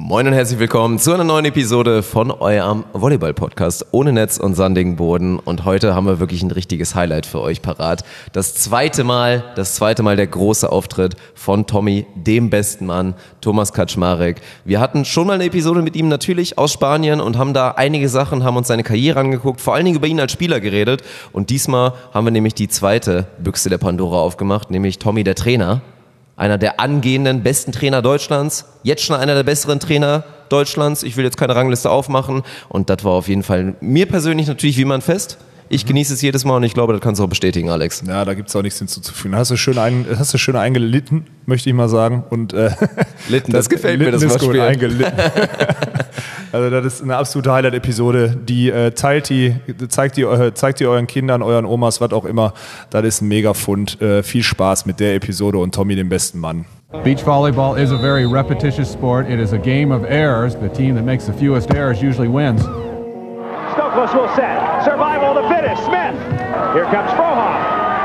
Moin und herzlich willkommen zu einer neuen Episode von eurem Volleyball-Podcast ohne Netz und sandigen Boden. Und heute haben wir wirklich ein richtiges Highlight für euch parat. Das zweite Mal der große Auftritt von Tommy, dem besten Mann, Thomas Kaczmarek. Wir hatten schon mal eine Episode mit ihm natürlich aus Spanien und haben da einige Sachen, haben uns seine Karriere angeguckt, vor allen Dingen über ihn als Spieler geredet. Und diesmal haben wir nämlich die zweite Büchse der Pandora aufgemacht, nämlich Tommy, der Trainer. Einer der angehenden besten Trainer Deutschlands, jetzt schon einer der besseren Trainer Deutschlands. Ich will jetzt keine Rangliste aufmachen und das war auf jeden Fall mir persönlich natürlich wie man fest. Ich genieße es jedes Mal und ich glaube, das kannst du auch bestätigen, Alex. Ja, da gibt es auch nichts hinzuzufügen. Hast du schön eingelitten, möchte ich mal sagen. Und, Litten, das gefällt mir, das Wortspiel. Also das ist eine absolute Highlight-Episode, die zeigt die euren Kindern, euren Omas, was auch immer. Das ist ein Mega-Fund. Viel Spaß mit der Episode und Tommy, dem besten Mann. Beach volleyball is a very repetitious sport. It is a game of errors. The team that makes the fewest errors usually wins. Stokos will set. Survival to finish. Smith. Here comes Frohoff.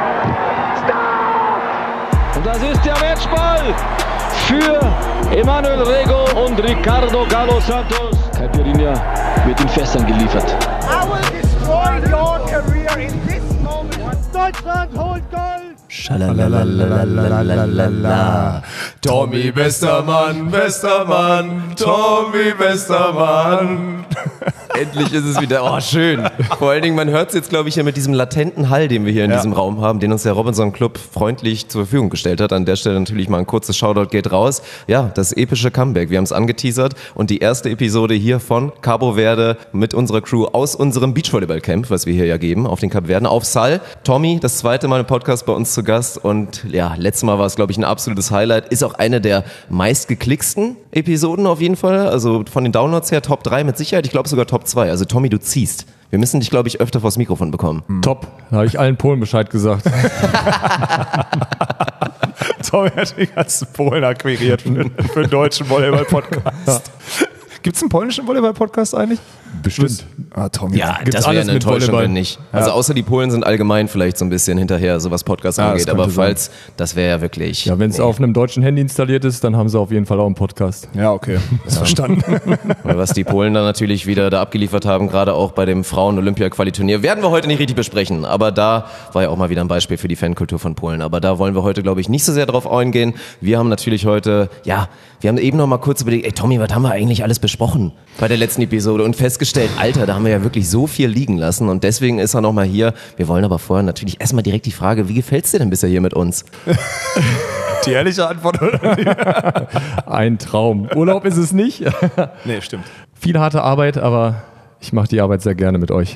Stop! Und das ist der Matchball für Emanuel Rego und Ricardo Galo Santos. Caipirinha wird in Fässern geliefert. I will destroy your career in this moment. Deutschland holt Gold. Schalalalalalalala. Tommy, bester Mann, Tommy, bester Mann. Endlich ist es wieder, oh schön. Vor allen Dingen, man hört es jetzt, glaube ich, hier mit diesem latenten Hall, den wir hier in diesem Raum haben, den uns der Robinson Club freundlich zur Verfügung gestellt hat. An der Stelle natürlich mal ein kurzes Shoutout geht raus. Ja, das epische Comeback, wir haben es angeteasert und die erste Episode hier von Cabo Verde mit unserer Crew aus unserem Beachvolleyball-Camp, was wir hier ja geben, auf den Kap Verden, auf Sal. Tommy, das zweite Mal im Podcast bei uns zu Gast und ja, letztes Mal war es, glaube ich, ein absolutes Highlight. Ist auch eine der meistgeklicksten Episoden auf jeden Fall, also von den Downloads her Top 3 mit Sicherheit, ich glaube sogar Top 2. Also Tommy, du ziehst. Wir müssen dich, glaube ich, öfter vors Mikrofon bekommen. Top, da habe ich allen Polen Bescheid gesagt. Tommy hat den ganzen Polen akquiriert für einen deutschen Volleyball-Podcast. Gibt es einen polnischen Volleyball-Podcast eigentlich? Bestimmt. Tommy. Ja, Gibt's das wäre alles eine mit Enttäuschung, Volleyball? wenn nicht. Also außer die Polen sind allgemein vielleicht so ein bisschen hinterher, so was Podcasts angeht. Aber falls, das wäre ja wirklich... Ja, wenn es auf einem deutschen Handy installiert ist, dann haben sie auf jeden Fall auch einen Podcast. Ja, okay. Ist verstanden. Weil was die Polen dann natürlich wieder da abgeliefert haben, gerade auch bei dem Frauen-Olympia-Quali-Turnier, werden wir heute nicht richtig besprechen. Aber da war ja auch mal wieder ein Beispiel für die Fankultur von Polen. Aber da wollen wir heute, glaube ich, nicht so sehr drauf eingehen. Wir haben natürlich heute, wir haben eben noch mal kurz überlegt, ey Tommy, was haben wir eigentlich alles besprochen bei der letzten Episode und festgestellt, Alter, da haben wir ja wirklich so viel liegen lassen und deswegen ist er noch mal hier. Wir wollen aber vorher natürlich erstmal direkt die Frage, wie gefällt's dir denn bisher hier mit uns? Die ehrliche Antwort, oder? Ein Traum. Urlaub ist es nicht. Nee, stimmt. Viel harte Arbeit, aber ich mache die Arbeit sehr gerne mit euch.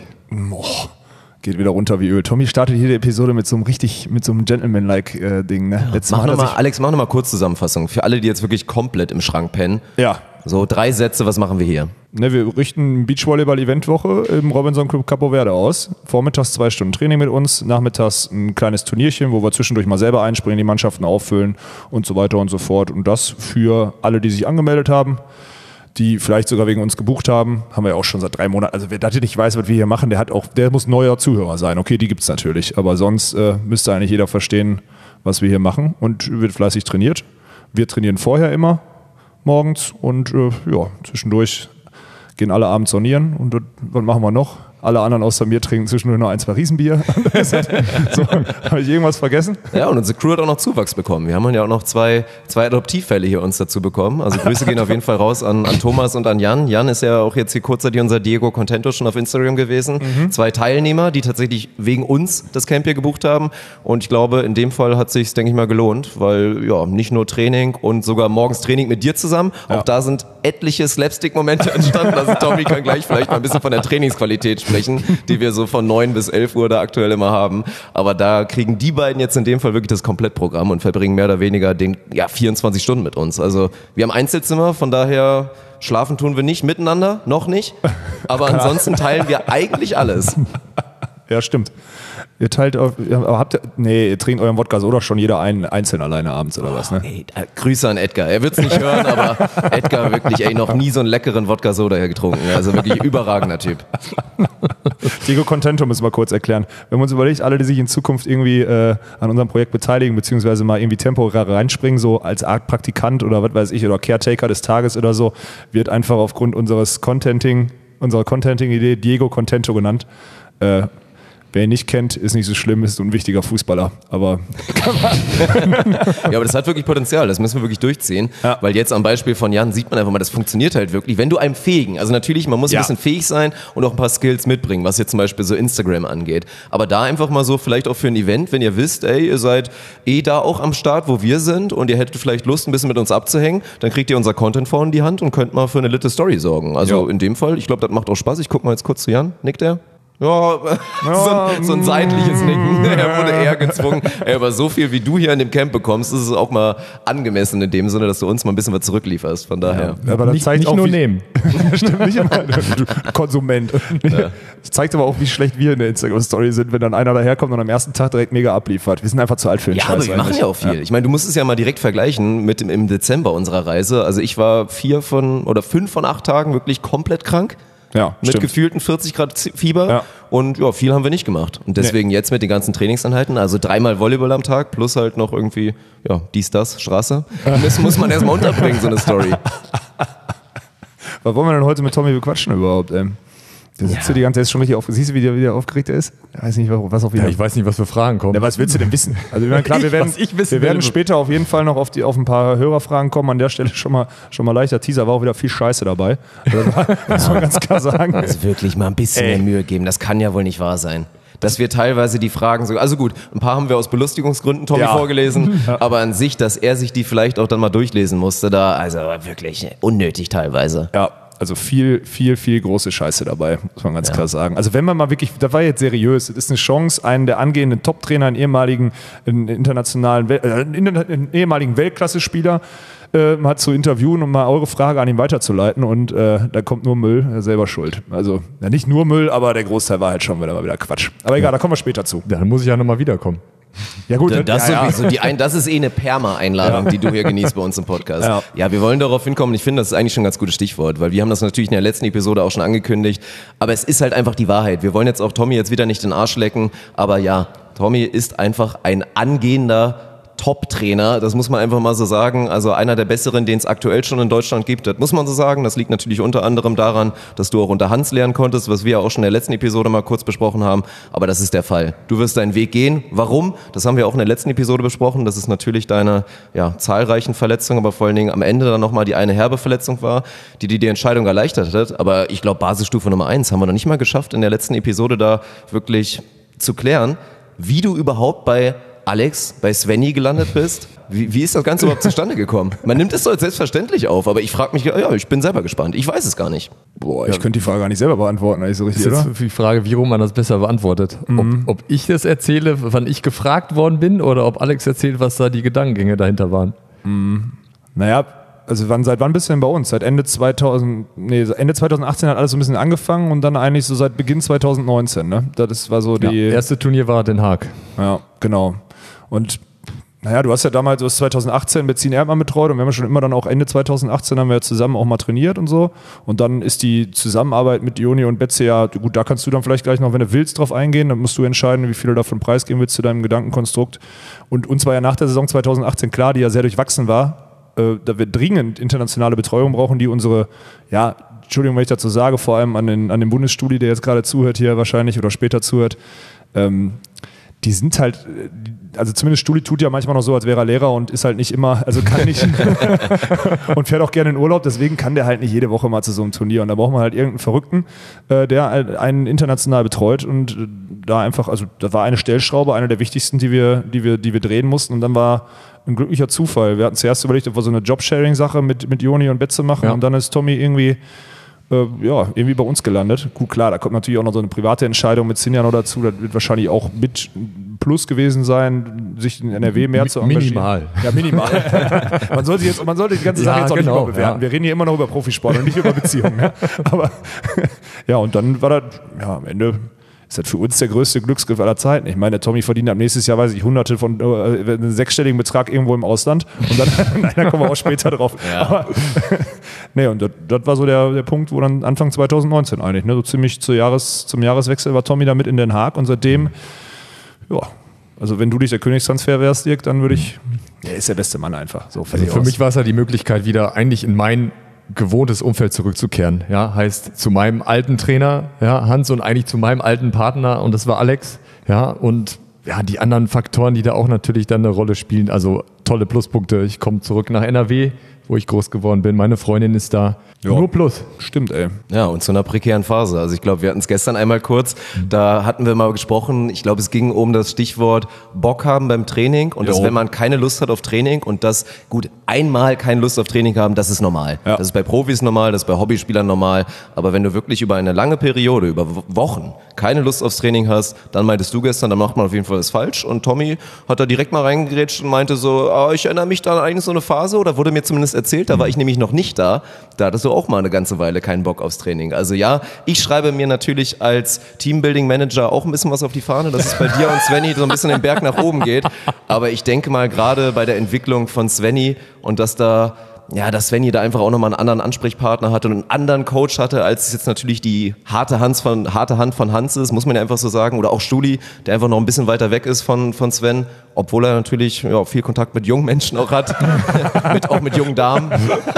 Geht wieder runter wie Öl. Tommy startet jede Episode mit so einem Gentleman-like Ding. Ne? Alex, mach noch mal kurz Zusammenfassung. Für alle, die jetzt wirklich komplett im Schrank pennen. Ja. So 3 Sätze, was machen wir hier? Ne, wir richten Beachvolleyball-Eventwoche im Robinson Club Cabo Verde aus. Vormittags 2 Stunden Training mit uns, nachmittags ein kleines Turnierchen, wo wir zwischendurch mal selber einspringen, die Mannschaften auffüllen und so weiter und so fort. Und das für alle, die sich angemeldet haben, die vielleicht sogar wegen uns gebucht haben, haben wir ja auch schon seit 3 Monaten. Also wer das nicht weiß, was wir hier machen, der muss neuer Zuhörer sein. Okay, die gibt's natürlich, aber sonst müsste eigentlich jeder verstehen, was wir hier machen und wird fleißig trainiert. Wir trainieren vorher immer morgens und zwischendurch gehen alle abends saunieren und was machen wir noch? Alle anderen außer mir trinken zwischendurch noch 1, 2 Riesenbier. So, habe ich irgendwas vergessen? Ja, und unsere Crew hat auch noch Zuwachs bekommen. Wir haben ja auch noch zwei Adoptivfälle hier uns dazu bekommen. Also Grüße gehen auf jeden Fall raus an Thomas und an Jan. Jan ist ja auch jetzt hier kurzzeitig unser Diego Contento schon auf Instagram gewesen. 2 Teilnehmer, die tatsächlich wegen uns das Camp hier gebucht haben. Und ich glaube, in dem Fall hat es sich, denke ich mal, gelohnt, weil ja, nicht nur Training und sogar morgens Training mit dir zusammen. Auch da sind etliche Slapstick-Momente entstanden. Also Tommy kann gleich vielleicht mal ein bisschen von der Trainingsqualität sprechen, die wir so von 9 bis 11 Uhr da aktuell immer haben. Aber da kriegen die beiden jetzt in dem Fall wirklich das Komplettprogramm und verbringen mehr oder weniger 24 Stunden mit uns. Also wir haben Einzelzimmer, von daher schlafen tun wir nicht miteinander, noch nicht. Aber ansonsten teilen wir eigentlich alles. Ja, stimmt. Ihr teilt auf, aber ihr trinkt euren Wodka so doch schon jeder einzeln alleine abends oder was, ne? Ey, Grüße an Edgar. Er wird's nicht hören, aber Edgar wirklich, noch nie so einen leckeren Wodka Soda getrunken. Also wirklich überragender Typ. Diego Contento müssen wir kurz erklären. Wir haben uns überlegt, alle, die sich in Zukunft irgendwie an unserem Projekt beteiligen, beziehungsweise mal irgendwie temporär reinspringen, so als Art Praktikant oder was weiß ich, oder Caretaker des Tages oder so, wird einfach aufgrund unserer Contenting-Idee Diego Contento genannt. Wer ihn nicht kennt, ist nicht so schlimm, ist so ein wichtiger Fußballer. Aber ja, aber das hat wirklich Potenzial, das müssen wir wirklich durchziehen. Ja. Weil jetzt am Beispiel von Jan sieht man einfach mal, das funktioniert halt wirklich. Wenn du einem fähigen, also natürlich, man muss ein bisschen fähig sein und auch ein paar Skills mitbringen, was jetzt zum Beispiel so Instagram angeht. Aber da einfach mal so, vielleicht auch für ein Event, wenn ihr wisst, ihr seid da auch am Start, wo wir sind und ihr hättet vielleicht Lust, ein bisschen mit uns abzuhängen, dann kriegt ihr unser Content vorne in die Hand und könnt mal für eine litte Story sorgen. Also in dem Fall, ich glaube, das macht auch Spaß. Ich gucke mal jetzt kurz zu Jan. Nickt er? Ja, so ein seitliches Nicken. Er wurde eher gezwungen. Aber so viel, wie du hier in dem Camp bekommst, ist es auch mal angemessen in dem Sinne, dass du uns mal ein bisschen was zurücklieferst. Von daher. Ja, aber das nicht, zeigt nicht auch, nur nehmen. Stimmt nicht immer. Konsument. Ja. Das zeigt aber auch, wie schlecht wir in der Instagram-Story sind, wenn dann einer daherkommt und am ersten Tag direkt mega abliefert. Wir sind einfach zu alt für den Scheiß. Ja, aber wir machen ja auch viel. Ja. Ich meine, du musst es ja mal direkt vergleichen mit im Dezember unserer Reise. Also ich war 5 von 8 Tagen wirklich komplett krank. Ja, mit gefühlten 40 Grad Fieber. Ja. Und viel haben wir nicht gemacht. Und deswegen jetzt mit den ganzen Trainingseinheiten, also 3-mal Volleyball am Tag plus halt noch irgendwie, dies, das, Straße. Das muss man erstmal unterbringen, so eine Story. Was wollen wir denn heute mit Tommy bequatschen überhaupt, Der sitzt die ganze Zeit schon richtig aufgeregt. Siehst du, wie der aufgeregt er ist? Ich weiß nicht, was auf ihn. Ja, ich weiß nicht, was für Fragen kommen. Ja, was willst du denn wissen? Also klar, wir werden später auf jeden Fall noch auf ein paar Hörerfragen kommen. An der Stelle schon mal leichter Teaser. War auch wieder viel Scheiße dabei. Muss man ganz klar sagen. Also wirklich mal ein bisschen mehr Mühe geben. Das kann ja wohl nicht wahr sein. Dass wir teilweise die Fragen so, also gut, ein paar haben wir aus Belustigungsgründen Tommy vorgelesen, aber an sich, dass er sich die vielleicht auch dann mal durchlesen musste, also wirklich unnötig teilweise. Ja. Also viel große Scheiße dabei, muss man ganz klar sagen. Also wenn man mal wirklich, das war jetzt seriös, das ist eine Chance, einen der angehenden Top-Trainer, einen ehemaligen Weltklasse-Spieler mal zu interviewen und mal eure Frage an ihn weiterzuleiten und da kommt nur Müll, selber schuld. Also nicht nur Müll, aber der Großteil war halt schon wieder Quatsch. Aber egal, da kommen wir später zu. Dann muss ich ja nochmal wiederkommen. Ja gut, das sowieso. Das ist eine Perma-Einladung, die du hier genießt bei uns im Podcast. Ja, wir wollen darauf hinkommen. Ich finde, das ist eigentlich schon ein ganz gutes Stichwort, weil wir haben das natürlich in der letzten Episode auch schon angekündigt. Aber es ist halt einfach die Wahrheit. Wir wollen jetzt auch Tommy jetzt wieder nicht den Arsch lecken, aber Tommy ist einfach ein angehender Top-Trainer, das muss man einfach mal so sagen, also einer der besseren, den es aktuell schon in Deutschland gibt, das muss man so sagen, das liegt natürlich unter anderem daran, dass du auch unter Hans lernen konntest, was wir ja auch schon in der letzten Episode mal kurz besprochen haben, aber das ist der Fall. Du wirst deinen Weg gehen. Warum? Das haben wir auch in der letzten Episode besprochen, dass es natürlich deine zahlreichen Verletzungen, aber vor allen Dingen am Ende dann nochmal die eine herbe Verletzung war, die Entscheidung erleichtert hat, aber ich glaube, Basisstufe Nummer 1 haben wir noch nicht mal geschafft, in der letzten Episode da wirklich zu klären, wie du überhaupt bei Alex, bei Svenny gelandet bist. Wie ist das Ganze überhaupt zustande gekommen? Man nimmt es so als selbstverständlich auf, aber ich frage mich, ich bin selber gespannt. Ich weiß es gar nicht. Boah, ich könnte die Frage gar nicht selber beantworten, eigentlich so richtig, das ist jetzt die Frage, wie rum man das besser beantwortet. Ob ich das erzähle, wann ich gefragt worden bin, oder ob Alex erzählt, was da die Gedankengänge dahinter waren. Naja, also seit wann bist du denn bei uns? Seit Ende 2018 hat alles so ein bisschen angefangen und dann eigentlich so seit Beginn 2019, ne? Das war so die... erste Turnier war Den Haag. Ja, genau. Und du hast ja damals 2018 Betzin Erdmann betreut und wir haben ja schon immer dann auch Ende 2018 haben wir ja zusammen auch mal trainiert und so. Und dann ist die Zusammenarbeit mit Joni und Betze gut, da kannst du dann vielleicht gleich noch, wenn du willst, drauf eingehen. Dann musst du entscheiden, wie viel du davon preisgeben willst zu deinem Gedankenkonstrukt. Und uns war ja nach der Saison 2018 klar, die ja sehr durchwachsen war, da wir dringend internationale Betreuung brauchen, die unsere, Entschuldigung, wenn ich dazu sage, vor allem an den Bundesstudi, der jetzt gerade zuhört hier wahrscheinlich oder später zuhört, die sind halt, also zumindest Stuli tut ja manchmal noch so, als wäre er Lehrer und ist halt nicht immer, also kann nicht und fährt auch gerne in Urlaub, deswegen kann der halt nicht jede Woche mal zu so einem Turnier und da braucht man halt irgendeinen Verrückten, der einen international betreut und da einfach, also da war eine Stellschraube, eine der wichtigsten, die wir drehen mussten und dann war ein glücklicher Zufall. Wir hatten zuerst überlegt, ob wir so eine Jobsharing-Sache mit Joni und Betze machen und dann ist Tommy irgendwie bei uns gelandet. Gut, klar, da kommt natürlich auch noch so eine private Entscheidung mit Sinja noch dazu. Das wird wahrscheinlich auch mit Plus gewesen sein, sich in NRW mehr zu engagieren. Minimal. Ja, minimal. man sollte die ganze Sache jetzt auch nicht überbewerten. Wir reden hier immer noch über Profisport und nicht über Beziehungen. Ne? Aber und dann war das am Ende ist das für uns der größte Glücksgriff aller Zeiten. Ich meine, der Tommy verdient ab nächstes Jahr, weiß ich, Hunderte von, einen sechsstelligen Betrag irgendwo im Ausland. Und dann, nein, da kommen wir auch später drauf. Ja. Aber, nee, und das war so der Punkt, wo dann Anfang 2019 eigentlich, ne, so ziemlich zum Jahreswechsel war Tommy da mit in Den Haag und seitdem, ja, also wenn du nicht der Königstransfer wärst, Dirk, dann würde ich, er ist der beste Mann einfach. So, also für mich war es ja die Möglichkeit, wieder eigentlich in mein gewohntes Umfeld zurückzukehren. Ja, heißt zu meinem alten Trainer, ja, Hans, und eigentlich zu meinem alten Partner, und das war Alex. Ja, und ja, die anderen Faktoren, die da auch natürlich dann eine Rolle spielen. Also tolle Pluspunkte. Ich komme zurück nach NRW, wo ich groß geworden bin. Meine Freundin ist da. Ja. Nur Plus. Stimmt, ey. Ja, und zu einer prekären Phase. Also ich glaube, wir hatten es gestern einmal kurz, da hatten wir mal gesprochen, ich glaube, es ging um das Stichwort Bock haben beim Training und dass, wenn man keine Lust hat auf Training und das, gut, einmal keine Lust auf Training haben, das ist normal. Ja. Das ist bei Profis normal, das ist bei Hobbyspielern normal, aber wenn du wirklich über eine lange Periode, über Wochen, keine Lust aufs Training hast, dann meintest du gestern, dann macht man auf jeden Fall das falsch, und Tommy hat da direkt mal reingerätscht und meinte so, ich erinnere mich da eigentlich so eine Phase, oder wurde mir zumindest erzählt, da war ich nämlich noch nicht da hattest du auch mal eine ganze Weile keinen Bock aufs Training. Also ja, ich schreibe mir natürlich als Teambuilding-Manager auch ein bisschen was auf die Fahne, dass es bei dir und Svenny so ein bisschen den Berg nach oben geht, aber ich denke mal gerade bei der Entwicklung von Svenny und dass Svenny da einfach auch nochmal einen anderen Ansprechpartner hatte und einen anderen Coach hatte, als es jetzt natürlich die harte Hand von Hans ist, muss man ja einfach so sagen. Oder auch Stuli, der einfach noch ein bisschen weiter weg ist von Sven, obwohl er natürlich viel Kontakt mit jungen Menschen auch hat, auch mit jungen Damen.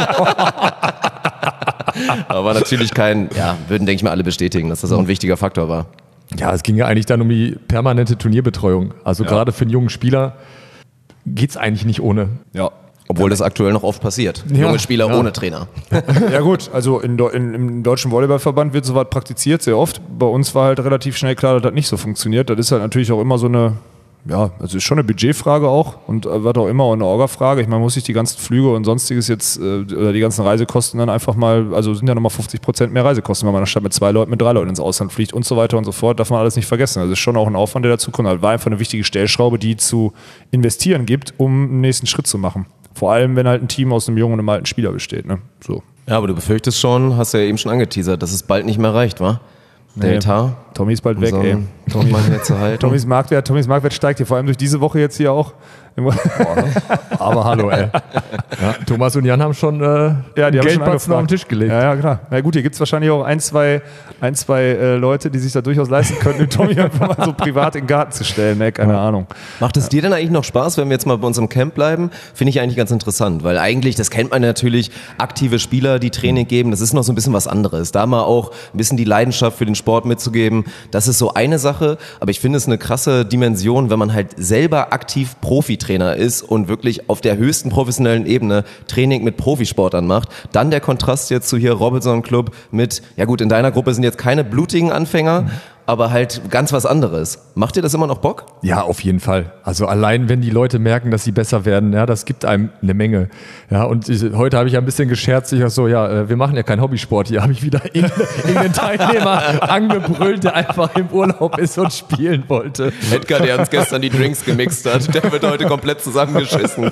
Aber natürlich würden, denke ich mal, alle bestätigen, dass das auch ein wichtiger Faktor war. Ja, es ging ja eigentlich dann um die permanente Turnierbetreuung. Also gerade für einen jungen Spieler geht's eigentlich nicht ohne. Ja. Obwohl das aktuell noch oft passiert. Junge Spieler ohne Trainer. Ja gut, also im Deutschen Volleyballverband wird sowas praktiziert, sehr oft. Bei uns war halt relativ schnell klar, dass das nicht so funktioniert. Das ist halt natürlich auch immer so eine, also ist schon eine Budgetfrage auch und was auch immer, auch eine Orga-Frage. Ich meine, man muss sich die ganzen Flüge und sonstiges jetzt, oder die ganzen Reisekosten dann einfach mal, also sind ja nochmal 50% mehr Reisekosten, wenn man anstatt mit 2 Leuten, mit 3 Leuten ins Ausland fliegt und so weiter und so fort, darf man alles nicht vergessen. Also ist schon auch ein Aufwand, der dazu kommt. Das war einfach eine wichtige Stellschraube, die zu investieren gibt, um einen nächsten Schritt zu machen. Vor allem, wenn halt ein Team aus einem jungen und einem alten Spieler besteht. Ne? So. Ja, aber du befürchtest schon, hast du ja eben schon angeteasert, dass es bald nicht mehr reicht, wa? Der Etat. Tommy ist bald weg, ey. Tommys Marktwert steigt hier, vor allem durch diese Woche jetzt hier auch. Aber hallo, ey. Ja, Thomas und Jan haben schon Geldbatzen auf den Tisch gelegt. Ja, klar. Na gut, hier gibt es wahrscheinlich auch ein, zwei Leute, die sich da durchaus leisten könnten, den Tommy einfach mal so privat in den Garten zu stellen. Ne? Keine Ahnung. Macht es dir denn eigentlich noch Spaß, wenn wir jetzt mal bei uns im Camp bleiben? Finde ich eigentlich ganz interessant, weil eigentlich, das kennt man natürlich, aktive Spieler, die Training geben, das ist noch so ein bisschen was anderes. Da mal auch ein bisschen die Leidenschaft für den Sport mitzugeben, das ist so eine Sache, aber ich finde es eine krasse Dimension, wenn man halt selber aktiv Profitrainer ist und wirklich auf der höchsten professionellen Ebene Training mit Profisportlern macht. Dann der Kontrast jetzt zu hier Robinson Club mit, ja gut, in deiner Gruppe sind jetzt keine blutigen Anfänger, aber halt ganz was anderes. Macht dir das immer noch Bock? Ja, auf jeden Fall. Also allein, wenn die Leute merken, dass sie besser werden, ja, das gibt einem eine Menge. Ja, und heute habe ich ein bisschen gescherzt, ich so, wir machen ja keinen Hobbysport. Hier habe ich wieder irgendeinen Teilnehmer angebrüllt, der einfach im Urlaub ist und spielen wollte. Edgar, der uns gestern die Drinks gemixt hat, der wird heute komplett zusammengeschissen.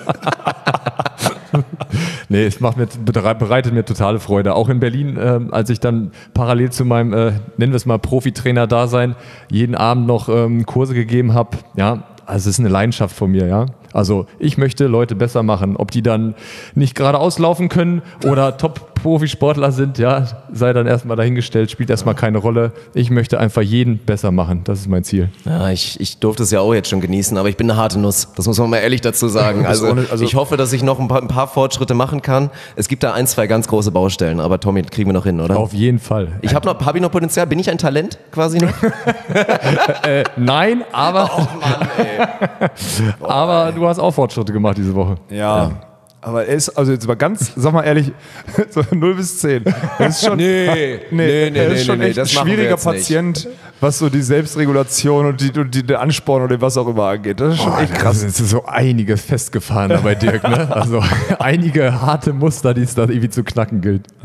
Nee, es bereitet mir totale Freude. Auch in Berlin, als ich dann parallel zu meinem, nennen wir es mal, Profitrainer-Dasein, jeden Abend noch Kurse gegeben habe. Ja, also es ist eine Leidenschaft von mir, ja. Also ich möchte Leute besser machen. Ob die dann nicht geradeaus laufen können oder Top-Profisportler sind, ja, sei dann erstmal dahingestellt, spielt erstmal keine Rolle. Ich möchte einfach jeden besser machen. Das ist mein Ziel. Ja, ich durfte es ja auch jetzt schon genießen, aber ich bin eine harte Nuss. Das muss man mal ehrlich dazu sagen. Also ich hoffe, dass ich noch ein paar Fortschritte machen kann. Es gibt da 1, 2 ganz große Baustellen, aber Tommy, kriegen wir noch hin, oder? Auf jeden Fall. Hab ich noch Potenzial? Bin ich ein Talent quasi noch? Nein, aber... Oh Mann, ey. Aber du hast auch Fortschritte gemacht diese Woche. Ja. Aber er ist, also jetzt mal ganz, sag mal ehrlich, so 0 bis 10. Das ist schon, nee, echt ein schwieriger Patient, nicht. Was so die Selbstregulation und der Ansporn oder was auch immer angeht. Das ist schon echt krass. Es ist so einiges festgefahren bei Dirk, ne? Also einige harte Muster, die es da irgendwie zu knacken gilt. Ja.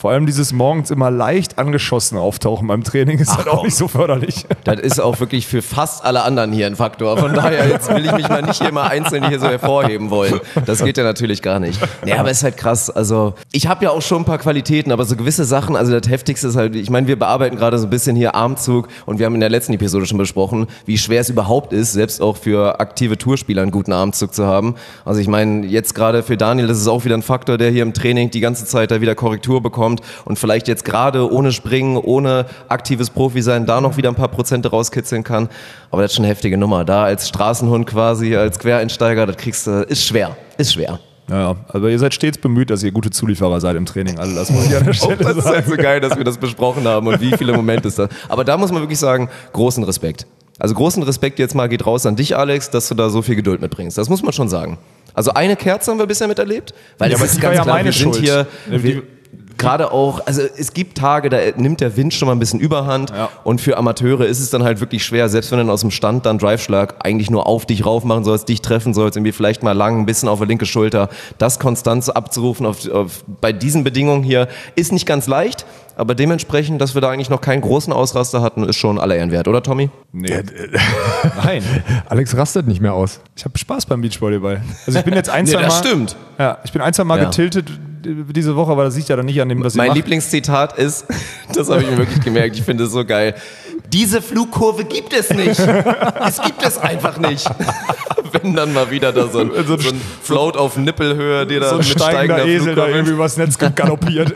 Vor allem dieses morgens immer leicht angeschossen auftauchen beim Training ist halt auch nicht so förderlich. Das ist auch wirklich für fast alle anderen hier ein Faktor. Von daher, jetzt will ich mich mal nicht hier mal einzeln hier so hervorheben wollen. Das geht ja natürlich gar nicht. Ja, aber es ist halt krass. Also, ich habe ja auch schon ein paar Qualitäten, aber so gewisse Sachen, also das Heftigste ist halt, ich meine, wir bearbeiten gerade so ein bisschen hier Armzug und wir haben in der letzten Episode schon besprochen, wie schwer es überhaupt ist, selbst auch für aktive Tourspieler einen guten Armzug zu haben. Also ich meine, jetzt gerade für Daniel, das ist auch wieder ein Faktor, der hier im Training die ganze Zeit da wieder Korrektur bekommt und vielleicht jetzt gerade ohne Springen, ohne aktives Profi sein, da noch wieder ein paar Prozente rauskitzeln kann. Aber das ist schon eine heftige Nummer. Da als Straßenhund quasi, als Quereinsteiger, das kriegst du, ist schwer. Ja, aber ihr seid stets bemüht, dass ihr gute Zulieferer seid im Training. Also das muss ich an der Stelle das ist sagen. halt so geil, dass wir das besprochen haben und wie viele Momente es da. Aber da muss man wirklich sagen, großen Respekt. Also großen Respekt jetzt mal geht raus an dich, Alex, dass du da so viel Geduld mitbringst. Das muss man schon sagen. Also eine Kerze haben wir bisher miterlebt, weil es ist ganz klar, wir sind hier... Gerade auch, also es gibt Tage, da nimmt der Wind schon mal ein bisschen Überhand und für Amateure ist es dann halt wirklich schwer, selbst wenn du dann aus dem Stand dann Driveschlag eigentlich nur auf dich rauf machen sollst, dich treffen sollst, irgendwie vielleicht mal lang ein bisschen auf die linke Schulter, das konstant so abzurufen bei diesen Bedingungen hier ist nicht ganz leicht, aber dementsprechend, dass wir da eigentlich noch keinen großen Ausraster hatten, ist schon aller Ehren wert, oder Tommy? Nee. Nein. Alex rastet nicht mehr aus. Ich habe Spaß beim Beachvolleyball. Also ich bin jetzt ein, zwei Mal... das stimmt. Ja, ich bin ein, zwei Mal getiltet diese Woche, aber das liegt ja dann nicht an dem, was Mein Lieblingszitat ist, das habe ich mir wirklich gemerkt, ich finde es so geil. Diese Flugkurve gibt es nicht. Es gibt es einfach nicht. Wenn dann mal wieder da so ein Float auf Nippelhöhe, der da so ein mit steigender Esel da irgendwie übers Netz galoppiert.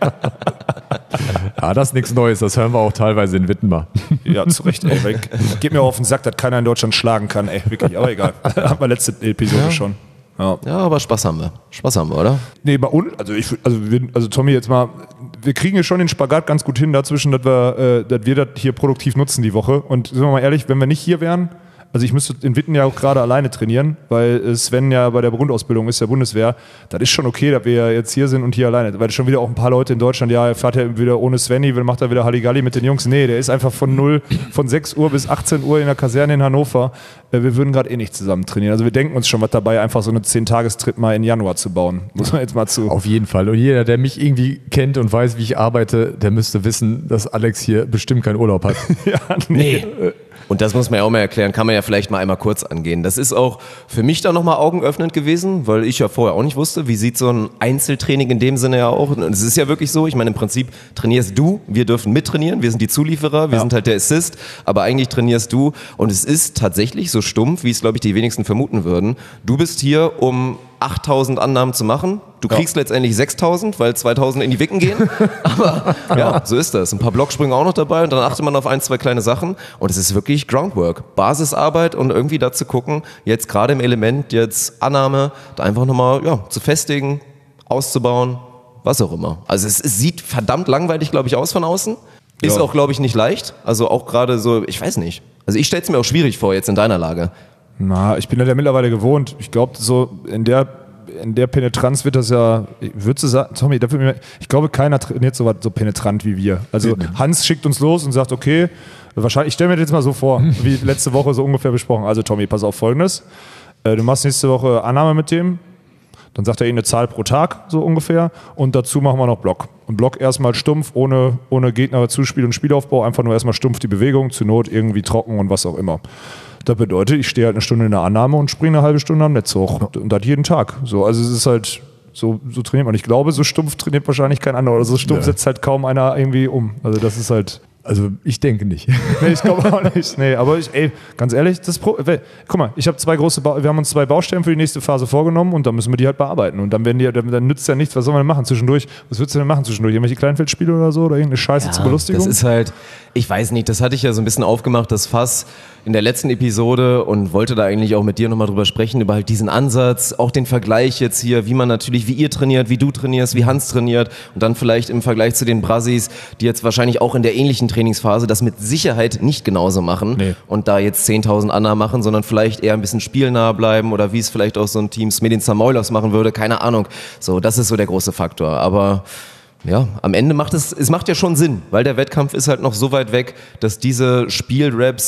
Ja, das ist nichts Neues, das hören wir auch teilweise in Wittenbach. Ja, zu Recht, ey. Geht mir auf den Sack, dass keiner in Deutschland schlagen kann, ey, wirklich, aber egal. Haben wir letzte Episode schon. Ja, aber Spaß haben wir. oder? Nee, bei uns, also Tommy, jetzt mal, wir kriegen ja schon den Spagat ganz gut hin dazwischen, dass wir das hier produktiv nutzen die Woche. Und sind wir mal ehrlich, wenn wir nicht hier wären, also ich müsste in Witten ja auch gerade alleine trainieren, weil Sven ja bei der Grundausbildung ist, der Bundeswehr. Das ist schon okay, dass wir jetzt hier sind und hier alleine. Weil schon wieder auch ein paar Leute in Deutschland, ja, er fährt ja wieder ohne Svenny, macht er wieder Halligalli mit den Jungs. Nee, der ist einfach von 6 Uhr bis 18 Uhr in der Kaserne in Hannover. Wir würden gerade nicht zusammen trainieren. Also wir denken uns schon was dabei, einfach so eine 10-Tagestrip mal in Januar zu bauen. Muss man jetzt mal zu. Auf jeden Fall. Und jeder, der mich irgendwie kennt und weiß, wie ich arbeite, der müsste wissen, dass Alex hier bestimmt keinen Urlaub hat. Ja, nee. Und das muss man ja auch mal erklären, kann man ja vielleicht mal einmal kurz angehen. Das ist auch für mich da nochmal augenöffnend gewesen, weil ich ja vorher auch nicht wusste, wie sieht so ein Einzeltraining in dem Sinne ja auch. Und es ist ja wirklich so, ich meine im Prinzip trainierst du, wir dürfen mittrainieren, wir sind die Zulieferer, wir sind halt der Assist, aber eigentlich trainierst du und es ist tatsächlich so stumpf, wie es glaube ich die wenigsten vermuten würden. Du bist hier, um 8.000 Annahmen zu machen. Du kriegst letztendlich 6.000, weil 2.000 in die Wicken gehen. Aber ja, so ist das. Ein paar Blocksprünge auch noch dabei und dann achtet man auf 1, 2 kleine Sachen. Und es ist wirklich Groundwork, Basisarbeit und irgendwie da zu gucken, jetzt gerade im Element, jetzt Annahme, da einfach nochmal zu festigen, auszubauen, was auch immer. Also es sieht verdammt langweilig, glaube ich, aus von außen. Ist auch, glaube ich, nicht leicht. Also auch gerade so, ich weiß nicht. Also ich stelle es mir auch schwierig vor, jetzt in deiner Lage. Na, ich bin ja mittlerweile gewohnt. Ich glaube, so in der Penetranz wird das ja, würdest du sagen, Tommy, ich glaube, keiner trainiert so penetrant wie wir. Also Hans schickt uns los und sagt, okay, wahrscheinlich, ich stelle mir das jetzt mal so vor, wie letzte Woche so ungefähr besprochen. Also Tommy, pass auf Folgendes. Du machst nächste Woche Annahme mit dem, dann sagt er ihnen eine Zahl pro Tag, so ungefähr, und dazu machen wir noch Block. Und Block erstmal stumpf, ohne Gegner, Zuspiel und Spielaufbau, einfach nur erstmal stumpf die Bewegung, zur Not irgendwie trocken und was auch immer. Das bedeutet, ich stehe halt eine Stunde in der Annahme und springe eine halbe Stunde am Netz hoch. Und das jeden Tag. So, also es ist halt, so trainiert man. Ich glaube, so stumpf trainiert wahrscheinlich kein anderer. Oder so stumpf setzt halt kaum einer irgendwie um. Also das ist halt... Also ich denke nicht. Nee, ich glaube auch nicht. Nee, aber ganz ehrlich, guck mal, wir haben uns 2 Baustellen für die nächste Phase vorgenommen und dann müssen wir die halt bearbeiten. Und dann dann nützt ja nichts, was soll man denn machen zwischendurch? Was würdest du denn machen zwischendurch? Irgendwelche Kleinfeldspiele oder so? Oder irgendeine Scheiße zur Belustigung? Das ist halt, ich weiß nicht, das hatte ich ja so ein bisschen aufgemacht, das Fass in der letzten Episode und wollte da eigentlich auch mit dir nochmal drüber sprechen, über halt diesen Ansatz, auch den Vergleich jetzt hier, wie man natürlich, wie ihr trainiert, wie du trainierst, wie Hans trainiert und dann vielleicht im Vergleich zu den Brasis, die jetzt wahrscheinlich auch in der ähnlichen Trainingsphase das mit Sicherheit nicht genauso machen und da jetzt 10.000 Annahmen machen, sondern vielleicht eher ein bisschen spielnah bleiben oder wie es vielleicht auch so ein Team Smedin Samoilovs machen würde, keine Ahnung. So, das ist so der große Faktor, aber ja, am Ende macht es macht ja schon Sinn, weil der Wettkampf ist halt noch so weit weg, dass diese Spielraps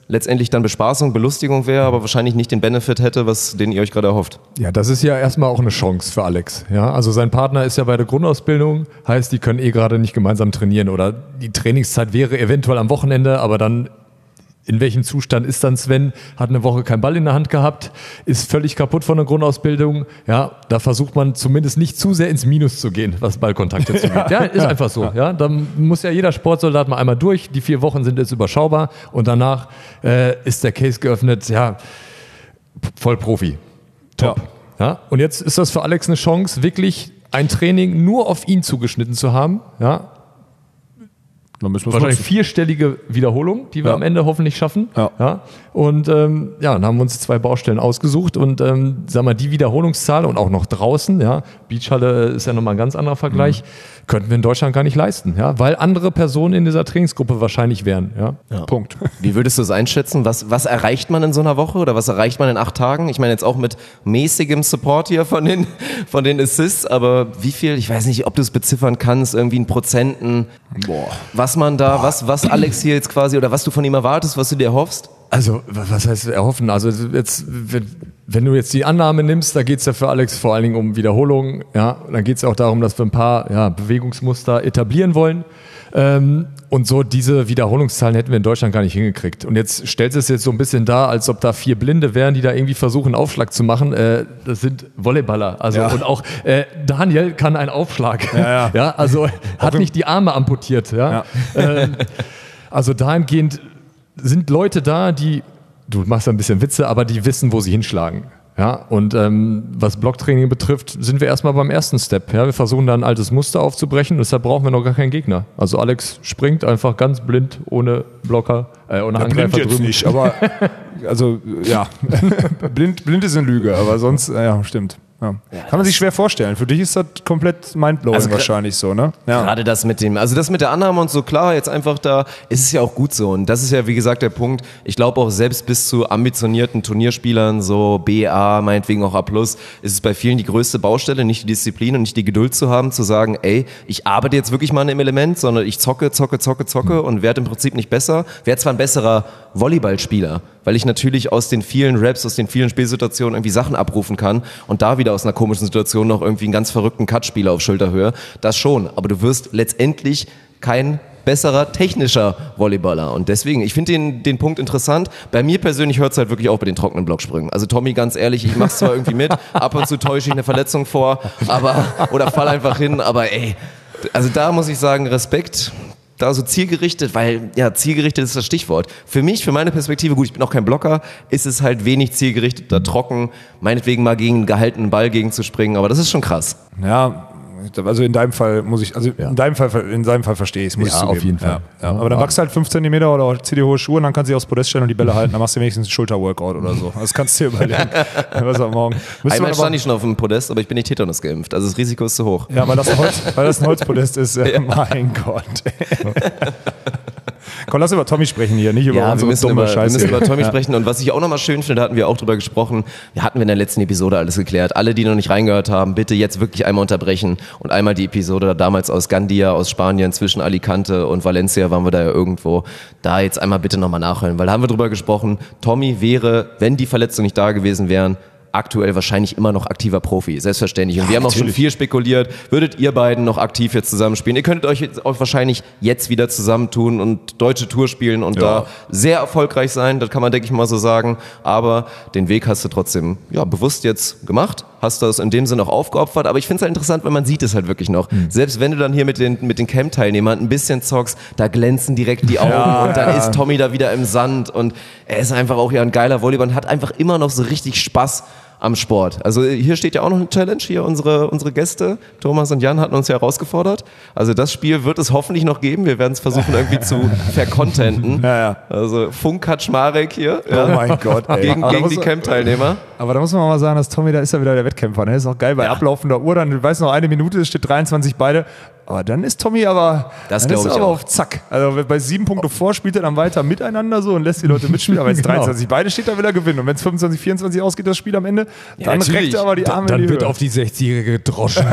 letztendlich dann Bespaßung, Belustigung wäre, aber wahrscheinlich nicht den Benefit hätte, den ihr euch gerade erhofft. Ja, das ist ja erstmal auch eine Chance für Alex. Ja, also sein Partner ist ja bei der Grundausbildung, heißt, die können gerade nicht gemeinsam trainieren oder die Trainingszeit wäre eventuell am Wochenende, aber dann in welchem Zustand ist dann Sven? Hat eine Woche keinen Ball in der Hand gehabt, ist völlig kaputt von der Grundausbildung. Ja, da versucht man zumindest nicht zu sehr ins Minus zu gehen, was Ballkontakte zugeht. Ja, ist einfach so. Ja, dann muss ja jeder Sportsoldat mal einmal durch. Die 4 Wochen sind jetzt überschaubar und danach ist der Case geöffnet. Ja, voll Profi. Top. Ja, und jetzt ist das für Alex eine Chance, wirklich ein Training nur auf ihn zugeschnitten zu haben. Ja. Wahrscheinlich 4-stellige Wiederholung, die wir am Ende hoffentlich schaffen. Ja. Und dann haben wir uns 2 Baustellen ausgesucht und sag mal, die Wiederholungszahl und auch noch draußen, ja, Beachhalle ist ja nochmal ein ganz anderer Vergleich, könnten wir in Deutschland gar nicht leisten, ja, weil andere Personen in dieser Trainingsgruppe wahrscheinlich wären. Ja. Punkt. Wie würdest du es einschätzen? Was erreicht man in so einer Woche oder was erreicht man in 8 Tagen? Ich meine jetzt auch mit mäßigem Support hier von den Assists, aber wie viel, ich weiß nicht, ob du es beziffern kannst, irgendwie in Prozenten, was Alex hier jetzt quasi oder was du von ihm erwartest, was du dir erhoffst? Also, was heißt erhoffen? Also jetzt, wenn du jetzt die Annahme nimmst, da geht es ja für Alex vor allen Dingen um Wiederholungen, ja, dann geht es ja auch darum, dass wir ein paar Bewegungsmuster etablieren wollen. Und so diese Wiederholungszahlen hätten wir in Deutschland gar nicht hingekriegt. Und jetzt stellt es jetzt so ein bisschen dar, als ob da 4 Blinde wären, die da irgendwie versuchen, einen Aufschlag zu machen. Das sind Volleyballer. Also und auch Daniel kann einen Aufschlag. Ja, also hat nicht die Arme amputiert. Ja. Also dahingehend sind Leute da, die, du machst ein bisschen Witze, aber die wissen, wo sie hinschlagen. Ja, und was Blocktraining betrifft, sind wir erstmal beim ersten Step. Ja, wir versuchen da ein altes Muster aufzubrechen, deshalb brauchen wir noch gar keinen Gegner. Also Alex springt einfach ganz blind, ohne Blocker, ohne Angreifer blind jetzt drüben. nicht, aber also ja, blind ist eine Lüge, aber sonst, ja, stimmt. Ja. Kann man sich schwer vorstellen. Für dich ist das komplett mindblowing Also wahrscheinlich so, ne? Ja. Gerade das mit der Annahme und so, klar, jetzt einfach da, ist es ja auch gut so. Und das ist ja, wie gesagt, der Punkt. Ich glaube auch selbst bis zu ambitionierten Turnierspielern, so BA, meinetwegen auch A+, ist es bei vielen die größte Baustelle, nicht die Disziplin und nicht die Geduld zu haben, zu sagen, ey, ich arbeite jetzt wirklich mal an dem Element, sondern ich zocke und werde im Prinzip nicht besser. Werde zwar ein besserer Volleyballspieler, weil ich natürlich aus den vielen Raps, aus den vielen Spielsituationen irgendwie Sachen abrufen kann und da wieder aus einer komischen Situation noch irgendwie einen ganz verrückten Cut-Spieler auf Schulterhöhe. Das schon, aber du wirst letztendlich kein besserer technischer Volleyballer und deswegen, ich finde den Punkt interessant. Bei mir persönlich hört es halt wirklich auch bei den trockenen Blocksprüngen. Also Tommy, ganz ehrlich, ich mach's zwar irgendwie mit, ab und zu täusche ich eine Verletzung vor, oder fall einfach hin, aber ey, also da muss ich sagen, Respekt. Da so zielgerichtet, weil, ja, zielgerichtet ist das Stichwort. Für mich, für meine Perspektive, gut, ich bin auch kein Blocker, ist es halt wenig zielgerichtet, da trocken, meinetwegen mal gegen einen gehaltenen Ball gegenzuspringen, aber das ist schon krass. Ja, also in deinem Fall muss ich, in seinem Fall verstehe ich es, muss ich zugeben. Auf jeden Fall. Ja. Aber dann wachst du halt 5 cm oder zieh dir hohe Schuhe und dann kannst du dich aufs Podest stellen und die Bälle halten, dann machst du wenigstens einen Schulterworkout oder so. Das kannst du dir überlegen. Was am Morgen. Einmal stand ich schon auf dem Podest, aber ich bin nicht Tetanus geimpft, also das Risiko ist zu hoch. Ja, weil das ein Holzpodest ist, mein Gott. Komm, lass über Tommy sprechen hier, nicht über unsere dumme Scheiße. Wir müssen über Tommy sprechen und was ich auch nochmal schön finde, da hatten wir auch drüber gesprochen, hatten wir in der letzten Episode alles geklärt. Alle, die noch nicht reingehört haben, bitte jetzt wirklich einmal unterbrechen und einmal die Episode damals aus Gandia, aus Spanien, zwischen Alicante und Valencia waren wir da ja irgendwo, da jetzt einmal bitte nochmal nachhören, weil da haben wir drüber gesprochen, Tommy wäre, wenn die Verletzungen nicht da gewesen wären, aktuell wahrscheinlich immer noch aktiver Profi, selbstverständlich. Und wir haben auch schon viel spekuliert, würdet ihr beiden noch aktiv jetzt zusammenspielen? Ihr könntet euch auch wahrscheinlich jetzt wieder zusammentun und deutsche Tour spielen und da sehr erfolgreich sein, das kann man, denke ich mal so sagen. Aber den Weg hast du trotzdem bewusst jetzt gemacht, hast das in dem Sinne auch aufgeopfert. Aber ich finde es halt interessant, weil man sieht es halt wirklich noch. Selbst wenn du dann hier mit den Camp-Teilnehmern ein bisschen zockst, da glänzen direkt die Augen und dann ist Tommy da wieder im Sand und er ist einfach auch ein geiler Volleyballer und hat einfach immer noch so richtig Spaß am Sport. Also hier steht ja auch noch eine Challenge, hier unsere Gäste, Thomas und Jan hatten uns ja herausgefordert. Also das Spiel wird es hoffentlich noch geben. Wir werden es versuchen irgendwie zu vercontenten. Also Funk Kaczmarek hier. Oh mein Gott, ey. Gegen die Camp-Teilnehmer. Aber da muss man mal sagen, dass Tommy, da ist ja wieder der Wettkämpfer. Ne? Ist auch geil bei ablaufender Uhr, dann, du weißt noch, 1 Minute, es steht 23 beide. Aber dann ist Tommy Das glaube ich auch. auf Zack. Also bei 7 Punkte vor spielt er dann weiter miteinander so und lässt die Leute mitspielen. Aber wenn es 23 beide steht, dann will er gewinnen. Und wenn es 25, 24 ausgeht, das Spiel am Ende, dann reckt er aber die Arme in die Dann wird Höhe. auf die 60-Jährige gedroschen.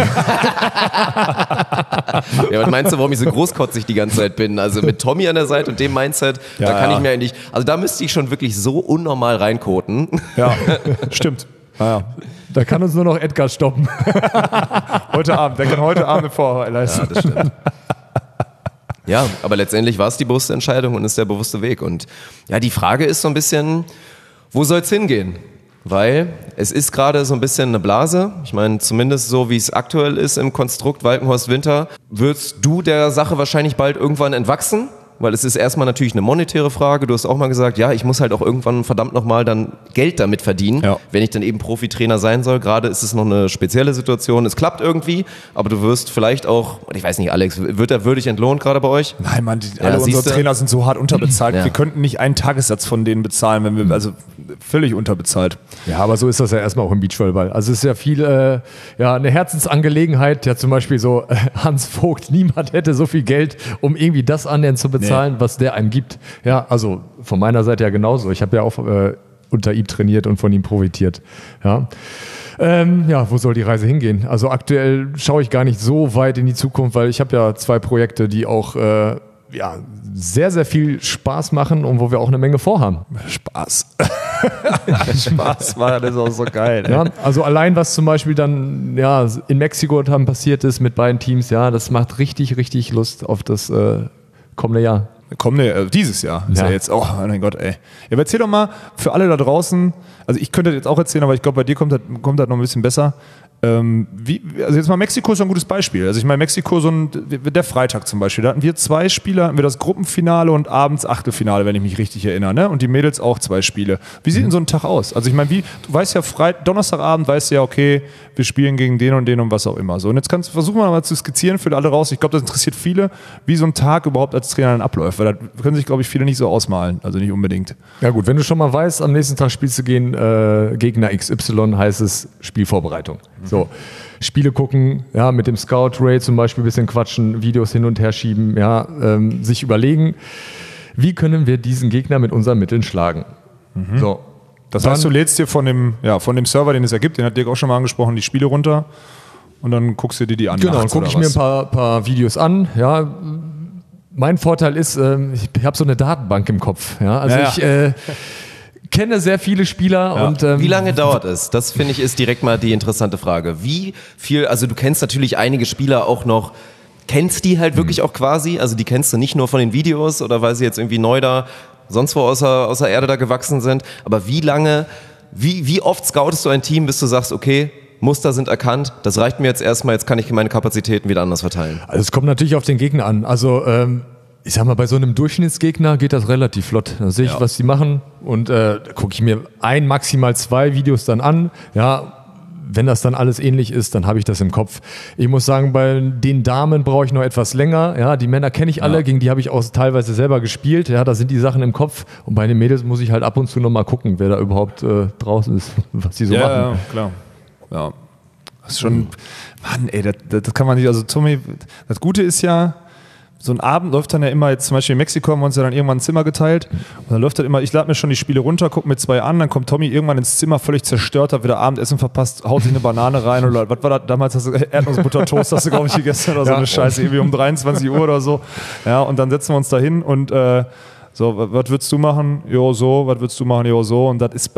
Ja, was meinst du, warum ich so großkotzig die ganze Zeit bin? Also mit Tommy an der Seite und dem Mindset, da kann ich mir eigentlich, also da müsste ich schon wirklich so unnormal reinkoten. Ja, stimmt. Naja. Da kann uns nur noch Edgar stoppen. Heute Abend, der kann heute Abend eine Vorwahl leisten. Ja, das stimmt. Ja, aber letztendlich war es die bewusste Entscheidung und ist der bewusste Weg. Und ja, die Frage ist so ein bisschen, wo soll es hingehen? Weil es ist gerade so ein bisschen eine Blase. Ich meine, zumindest so wie es aktuell ist im Konstrukt Walkenhorst-Winter, wirst du der Sache wahrscheinlich bald irgendwann entwachsen. Weil es ist erstmal natürlich eine monetäre Frage. Du hast auch mal gesagt, ja, ich muss halt auch irgendwann verdammt nochmal dann Geld damit verdienen, wenn ich dann eben Profitrainer sein soll. Gerade ist es noch eine spezielle Situation. Es klappt irgendwie, aber du wirst vielleicht auch, ich weiß nicht, Alex, wird er würdig entlohnt gerade bei euch? Nein, Mann, alle unsere Trainer sind so hart unterbezahlt. Wir könnten nicht einen Tagessatz von denen bezahlen, wenn wir, also völlig unterbezahlt. Ja, aber so ist das ja erstmal auch im Beachvolleyball. Also es ist ja viel, eine Herzensangelegenheit. Ja, zum Beispiel so Hans Vogt, niemand hätte so viel Geld, um irgendwie das annähernd zu bezahlen, was der einem gibt. Ja, also von meiner Seite ja genauso. Ich habe ja auch unter ihm trainiert und von ihm profitiert. Ja. Wo soll die Reise hingehen? Also aktuell schaue ich gar nicht so weit in die Zukunft, weil ich habe ja 2 Projekte, die auch sehr, sehr viel Spaß machen und wo wir auch eine Menge vorhaben. Spaß. Spaß war das auch so geil. Ja, also allein was zum Beispiel dann in Mexiko dann passiert ist mit beiden Teams, ja, das macht richtig, richtig Lust auf das kommende Jahr. Dieses Jahr ist ja jetzt, oh mein Gott, ey. Ja, aber erzähl doch mal für alle da draußen, also ich könnte das jetzt auch erzählen, aber ich glaube, bei dir kommt das noch ein bisschen besser. Also jetzt mal Mexiko ist ein gutes Beispiel. Also ich meine, Mexiko, der Freitag zum Beispiel, da hatten wir 2 Spiele, hatten wir das Gruppenfinale und abends Achtelfinale, wenn ich mich richtig erinnere, ne? Und die Mädels auch 2 Spiele. Wie sieht denn so ein Tag aus? Also ich meine, du weißt ja, Donnerstagabend weißt du ja, okay, wir spielen gegen den und was auch immer. So, und jetzt versuchen wir mal zu skizzieren für alle raus. Ich glaube, das interessiert viele, wie so ein Tag überhaupt als Trainer dann abläuft, weil da können sich, glaube ich, viele nicht so ausmalen, also nicht unbedingt. Ja gut, wenn du schon mal weißt, am nächsten Tag spielst du gegen Gegner XY, heißt es Spielvorbereitung. So, Spiele gucken, ja, mit dem Scout Ray zum Beispiel ein bisschen quatschen, Videos hin und her schieben, ja, sich überlegen, wie können wir diesen Gegner mit unseren Mitteln schlagen. So. Das heißt, du lädst dir von dem Server, den es ergibt, den hat Dirk auch schon mal angesprochen, die Spiele runter und dann guckst du dir die an. Genau, dann gucke ich mir ein paar Videos an, ja. Mein Vorteil ist, ich habe so eine Datenbank im Kopf, ja, also ich kenne sehr viele Spieler und wie lange dauert es? Das finde ich ist direkt mal die interessante Frage. Wie viel, also du kennst natürlich einige Spieler auch noch, kennst die halt wirklich auch quasi, also die kennst du nicht nur von den Videos oder weil sie jetzt irgendwie neu da, sonst wo außer Erde da gewachsen sind, aber wie lange, wie oft scoutest du ein Team, bis du sagst, okay, Muster sind erkannt, das reicht mir jetzt erstmal, jetzt kann ich meine Kapazitäten wieder anders verteilen? Also es kommt natürlich auf den Gegner an, also ich sag mal, bei so einem Durchschnittsgegner geht das relativ flott. Da sehe ich, was die machen und gucke ich mir maximal 2 Videos dann an. Ja, wenn das dann alles ähnlich ist, dann habe ich das im Kopf. Ich muss sagen, bei den Damen brauche ich noch etwas länger. Ja, die Männer kenne ich alle, gegen die habe ich auch teilweise selber gespielt. Ja, da sind die Sachen im Kopf. Und bei den Mädels muss ich halt ab und zu noch mal gucken, wer da überhaupt draußen ist, was die so machen. Ja, klar. Ja, das ist schon, Mann, ey, das kann man nicht, also Tommy, das Gute ist ja, so ein Abend läuft dann ja immer, jetzt zum Beispiel in Mexiko haben wir uns ja dann irgendwann ein Zimmer geteilt und dann läuft dann immer, ich lade mir schon die Spiele runter, gucke mir 2 an, dann kommt Tommy irgendwann ins Zimmer, völlig zerstört, hat wieder Abendessen verpasst, haut sich eine Banane rein oder was war das, damals hast du Erdnussbutter-Toast hast du, glaube ich, gegessen oder so eine Scheiße, irgendwie um 23 Uhr oder so. Ja, und dann setzen wir uns da hin und so, was würdest du machen? Jo, so, was würdest du machen? Jo, so. Und das ist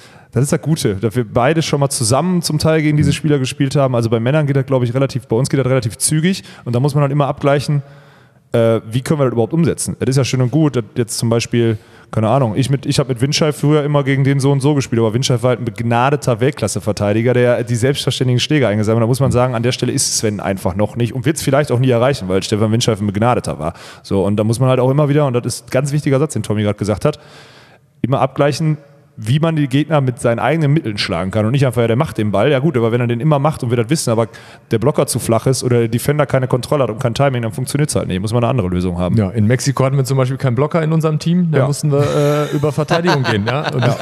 das Gute, dass wir beide schon mal zusammen zum Teil gegen diese Spieler gespielt haben. Also bei Männern geht das, glaube ich, bei uns geht das relativ zügig und da muss man halt immer abgleichen, wie können wir das überhaupt umsetzen? Das ist ja schön und gut, dass jetzt zum Beispiel, keine Ahnung, ich habe mit Windscheif früher immer gegen den so und so gespielt, aber Windscheif war halt ein begnadeter Weltklasse-Verteidiger, der die selbstverständigen Schläge eingesammelt hat. Da muss man sagen, an der Stelle ist Sven einfach noch nicht und wird es vielleicht auch nie erreichen, weil Stefan Windscheif ein begnadeter war. So, und da muss man halt auch immer wieder, und das ist ein ganz wichtiger Satz, den Tommy gerade gesagt hat, immer abgleichen, wie man die Gegner mit seinen eigenen Mitteln schlagen kann und nicht einfach, der macht den Ball, ja gut, aber wenn er den immer macht und wir das wissen, aber der Blocker zu flach ist oder der Defender keine Kontrolle hat und kein Timing, dann funktioniert es halt nicht, muss man eine andere Lösung haben. Ja, in Mexiko hatten wir zum Beispiel keinen Blocker in unserem Team, da mussten wir über Verteidigung gehen. Ja?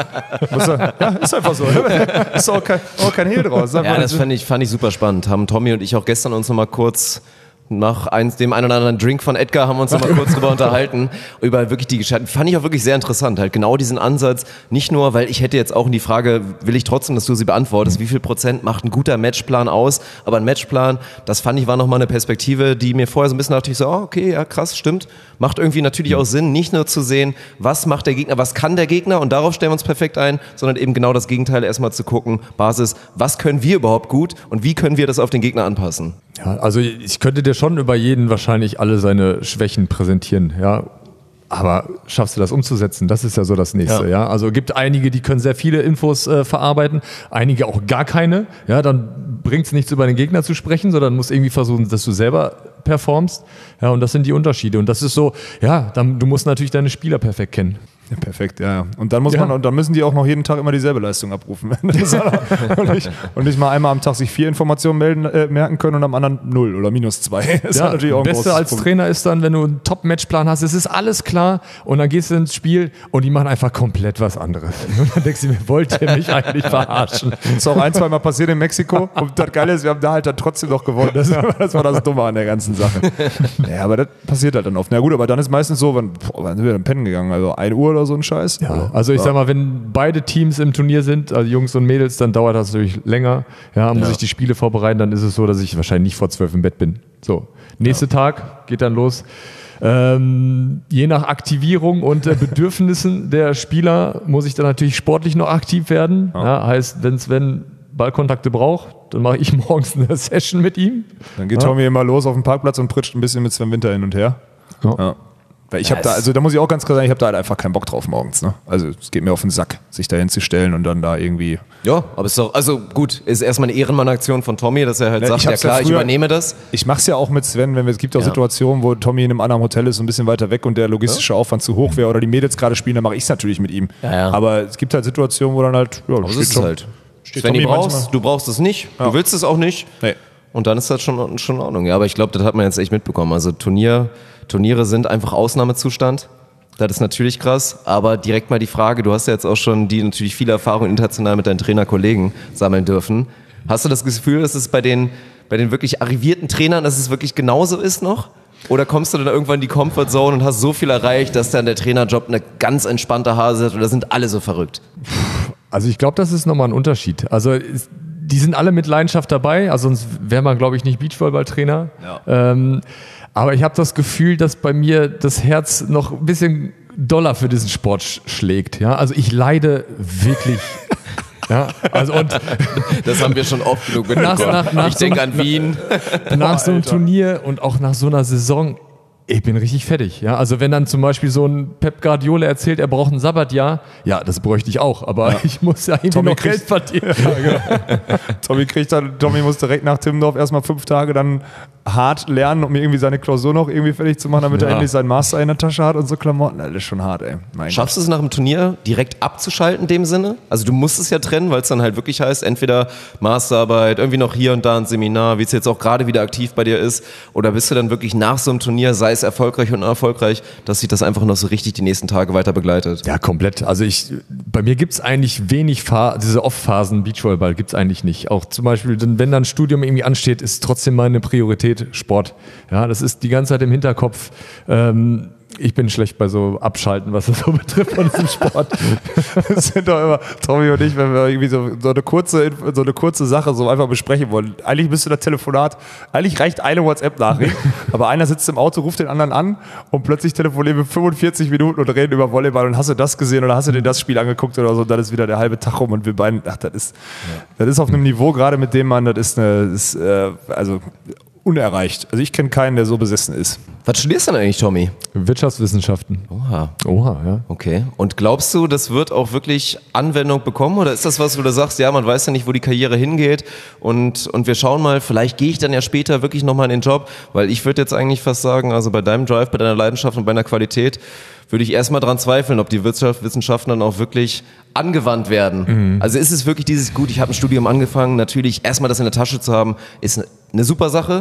Ist einfach so. Ist auch kein Hehl draus. Ja, das fand ich super spannend. Haben Tommy und ich auch gestern uns nochmal kurz Nach dem einen oder anderen Drink von Edgar haben wir uns noch mal kurz drüber unterhalten, über wirklich die Geschichte. Fand ich auch wirklich sehr interessant, halt genau diesen Ansatz. Nicht nur, weil ich hätte jetzt auch die Frage, will ich trotzdem, dass du sie beantwortest, wie viel Prozent macht ein guter Matchplan aus? Aber ein Matchplan, das fand ich war nochmal eine Perspektive, die mir vorher so ein bisschen dachte ich so, okay, ja krass, stimmt. Macht irgendwie natürlich auch Sinn, nicht nur zu sehen, was macht der Gegner, was kann der Gegner und darauf stellen wir uns perfekt ein, sondern eben genau das Gegenteil erstmal zu gucken, Basis, was können wir überhaupt gut und wie können wir das auf den Gegner anpassen? Ja, also ich könnte dir schon über jeden wahrscheinlich alle seine Schwächen präsentieren, ja. Aber schaffst du das umzusetzen? Das ist ja so das Nächste, ja. Also gibt einige, die können sehr viele Infos verarbeiten, einige auch gar keine. Ja, dann bringt es nichts, über den Gegner zu sprechen, sondern musst irgendwie versuchen, dass du selber performst. Ja, und das sind die Unterschiede. Und das ist so, ja, du musst natürlich deine Spieler perfekt kennen. Ja, perfekt, ja. Und dann dann müssen die auch noch jeden Tag immer dieselbe Leistung abrufen. und nicht mal einmal am Tag sich 4 Informationen merken können und am anderen 0 oder -2. Das ja, natürlich auch das Beste als Trainer ist dann, wenn du einen Top-Matchplan hast, es ist alles klar und dann gehst du ins Spiel und die machen einfach komplett was anderes. Und dann denkst du mir, wollt ihr mich eigentlich verarschen? Das ist auch 1-2 Mal passiert in Mexiko und das Geile ist, wir haben da halt dann trotzdem noch gewonnen. Das war das Dumme an der ganzen Sache. Ja, aber das passiert halt dann oft. Na gut, aber dann ist meistens so, wann sind wir dann pennen gegangen? Also 1 Uhr oder so ein Scheiß? Ja, also ich sag mal, wenn beide Teams im Turnier sind, also Jungs und Mädels, dann dauert das natürlich länger. Ja, muss ich die Spiele vorbereiten, dann ist es so, dass ich wahrscheinlich nicht vor 12 im Bett bin. So, nächster Tag geht dann los. Je nach Aktivierung und Bedürfnissen der Spieler muss ich dann natürlich sportlich noch aktiv werden. Ja, heißt, wenn Ballkontakte braucht, dann mache ich morgens eine Session mit ihm. Dann geht Tommy immer los auf den Parkplatz und pritscht ein bisschen mit Sven Winter hin und her. Ja. Weil ich habe da muss ich auch ganz klar sagen, ich habe da halt einfach keinen Bock drauf morgens. Ne? Also es geht mir auf den Sack, sich da hinzustellen und dann da irgendwie... Ja, aber ist doch, also gut, ist erstmal eine Ehrenmann-Aktion von Tommy, dass er halt sagt, ja klar, ich übernehme das. Ich mache es ja auch mit Sven, es gibt auch Situationen, wo Tommy in einem anderen Hotel ist, ein bisschen weiter weg und der logistische Aufwand zu hoch wäre oder die Mädels gerade spielen, dann mache ich es natürlich mit ihm. Ja. Aber es gibt halt Situationen, wo dann halt... Ja, das ist halt. Wenn du brauchst es nicht, du willst es auch nicht. Nee. Und dann ist das schon in Ordnung. Ja, aber ich glaube, das hat man jetzt echt mitbekommen. Also Turniere sind einfach Ausnahmezustand. Das ist natürlich krass. Aber direkt mal die Frage, du hast ja jetzt auch schon natürlich viele Erfahrungen international mit deinen Trainerkollegen sammeln dürfen. Hast du das Gefühl, dass es bei den wirklich arrivierten Trainern, dass es wirklich genauso ist noch? Oder kommst du dann irgendwann in die Comfortzone und hast so viel erreicht, dass dann der Trainerjob eine ganz entspannte Hase ist oder sind alle so verrückt? Also ich glaube, das ist nochmal ein Unterschied. Also die sind alle mit Leidenschaft dabei, also sonst wäre man, glaube ich, nicht Beachvolleyball-Trainer. Ja. Aber ich habe das Gefühl, dass bei mir das Herz noch ein bisschen doller für diesen Sport schlägt. Ja? Also ich leide wirklich. Ja, also und das haben wir schon oft genug mitbekommen. Ich denke an Wien. Nach so einem Turnier und auch nach so einer Saison, ich bin richtig fertig. Ja? Also wenn dann zum Beispiel so ein Pep Guardiola erzählt, er braucht ein Sabbatjahr, ja, das bräuchte ich auch, aber ich muss ja irgendwie noch Geld verdienen. Ja, genau. Tommy muss direkt nach Timmendorf erstmal 5 Tage dann hart lernen, um irgendwie seine Klausur noch irgendwie fertig zu machen, damit er endlich seinen Master in der Tasche hat und so Klamotten. Das ist schon hart, ey. Schaffst du es nach dem Turnier direkt abzuschalten in dem Sinne? Also du musst es ja trennen, weil es dann halt wirklich heißt, entweder Masterarbeit, irgendwie noch hier und da ein Seminar, wie es jetzt auch gerade wieder aktiv bei dir ist, oder bist du dann wirklich nach so einem Turnier, sei es erfolgreich und unerfolgreich, dass sich das einfach noch so richtig die nächsten Tage weiter begleitet? Ja, komplett. Also bei mir gibt es eigentlich wenig diese Off-Phasen Beachvolleyball gibt es eigentlich nicht. Auch zum Beispiel, wenn dann ein Studium irgendwie ansteht, ist trotzdem meine Priorität Sport. Ja, das ist die ganze Zeit im Hinterkopf. Ich bin schlecht bei so Abschalten, was das so betrifft von diesem Sport. Das sind doch immer Tommy und ich, wenn wir irgendwie so eine kurze Sache so einfach besprechen wollen. Eigentlich müsste das Telefonat, eigentlich reicht eine WhatsApp-Nachricht, aber einer sitzt im Auto, ruft den anderen an und plötzlich telefonieren wir 45 Minuten und reden über Volleyball und hast du das gesehen oder hast du dir das Spiel angeguckt oder so, und dann ist wieder der halbe Tag rum und wir beiden, das ist auf einem Niveau gerade, mit dem man, also unerreicht. Also ich kenne keinen, der so besessen ist. Was studierst du denn eigentlich, Tommy? Wirtschaftswissenschaften. Oha, ja. Okay. Und glaubst du, das wird auch wirklich Anwendung bekommen? Oder ist das was, wo du sagst, ja, man weiß ja nicht, wo die Karriere hingeht und wir schauen mal, vielleicht gehe ich dann ja später wirklich nochmal in den Job, weil ich würde jetzt eigentlich fast sagen, also bei deinem Drive, bei deiner Leidenschaft und bei deiner Qualität würde ich erstmal dran zweifeln, ob die Wirtschaftswissenschaften dann auch wirklich angewandt werden. Mhm. Also ist es wirklich ich habe ein Studium angefangen, natürlich erstmal das in der Tasche zu haben, ist eine super Sache,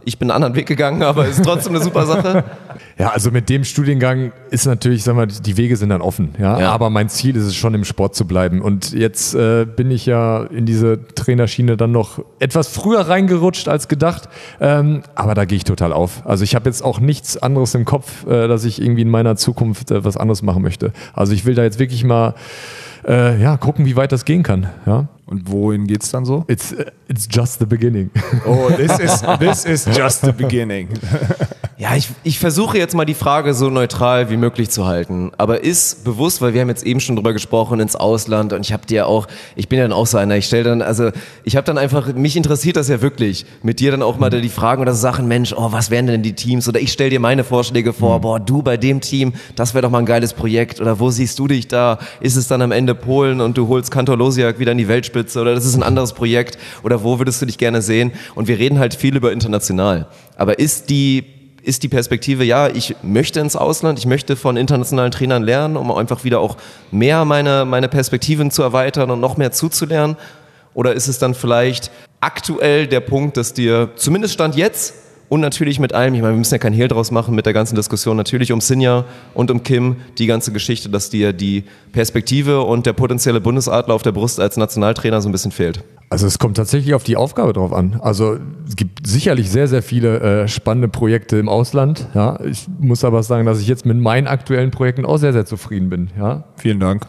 Ich bin einen anderen Weg gegangen, aber ist trotzdem eine super Sache. Ja, also mit dem Studiengang ist natürlich, sagen wir, die Wege sind dann offen. Ja? Aber mein Ziel ist es schon, im Sport zu bleiben. Und jetzt bin ich ja in diese Trainerschiene dann noch etwas früher reingerutscht als gedacht. Aber da gehe ich total auf. Also ich habe jetzt auch nichts anderes im Kopf, dass ich irgendwie in meiner Zukunft was anderes machen möchte. Also ich will da jetzt wirklich mal gucken, wie weit das gehen kann. Ja? Und wohin geht's dann so? It's just the beginning. Oh, this is just the beginning. Ja, ich versuche jetzt mal die Frage so neutral wie möglich zu halten, aber ist bewusst, weil wir haben jetzt eben schon drüber gesprochen, ins Ausland und ich bin ja dann auch so einer, ich habe dann einfach, mich interessiert das ja wirklich, mit dir dann auch mal die Fragen oder Sachen, Mensch, was wären denn die Teams oder ich stelle dir meine Vorschläge vor, du bei dem Team, das wäre doch mal ein geiles Projekt oder wo siehst du dich da, ist es dann am Ende Polen und du holst Kantor Losiak wieder in die Weltspitze oder das ist ein anderes Projekt oder wo würdest du dich gerne sehen und wir reden halt viel über international, aber ist die Perspektive, ja, ich möchte ins Ausland, ich möchte von internationalen Trainern lernen, um einfach wieder auch mehr meine Perspektiven zu erweitern und noch mehr zuzulernen? Oder ist es dann vielleicht aktuell der Punkt, dass dir, zumindest Stand jetzt und natürlich mit allem, ich meine, wir müssen ja kein Hehl draus machen mit der ganzen Diskussion, natürlich um Sinja und um Kim, die ganze Geschichte, dass dir die Perspektive und der potenzielle Bundesadler auf der Brust als Nationaltrainer so ein bisschen fehlt? Also es kommt tatsächlich auf die Aufgabe drauf an. Also es gibt sicherlich sehr, sehr viele spannende Projekte im Ausland. Ja. Ich muss aber sagen, dass ich jetzt mit meinen aktuellen Projekten auch sehr, sehr zufrieden bin. Ja. Vielen Dank.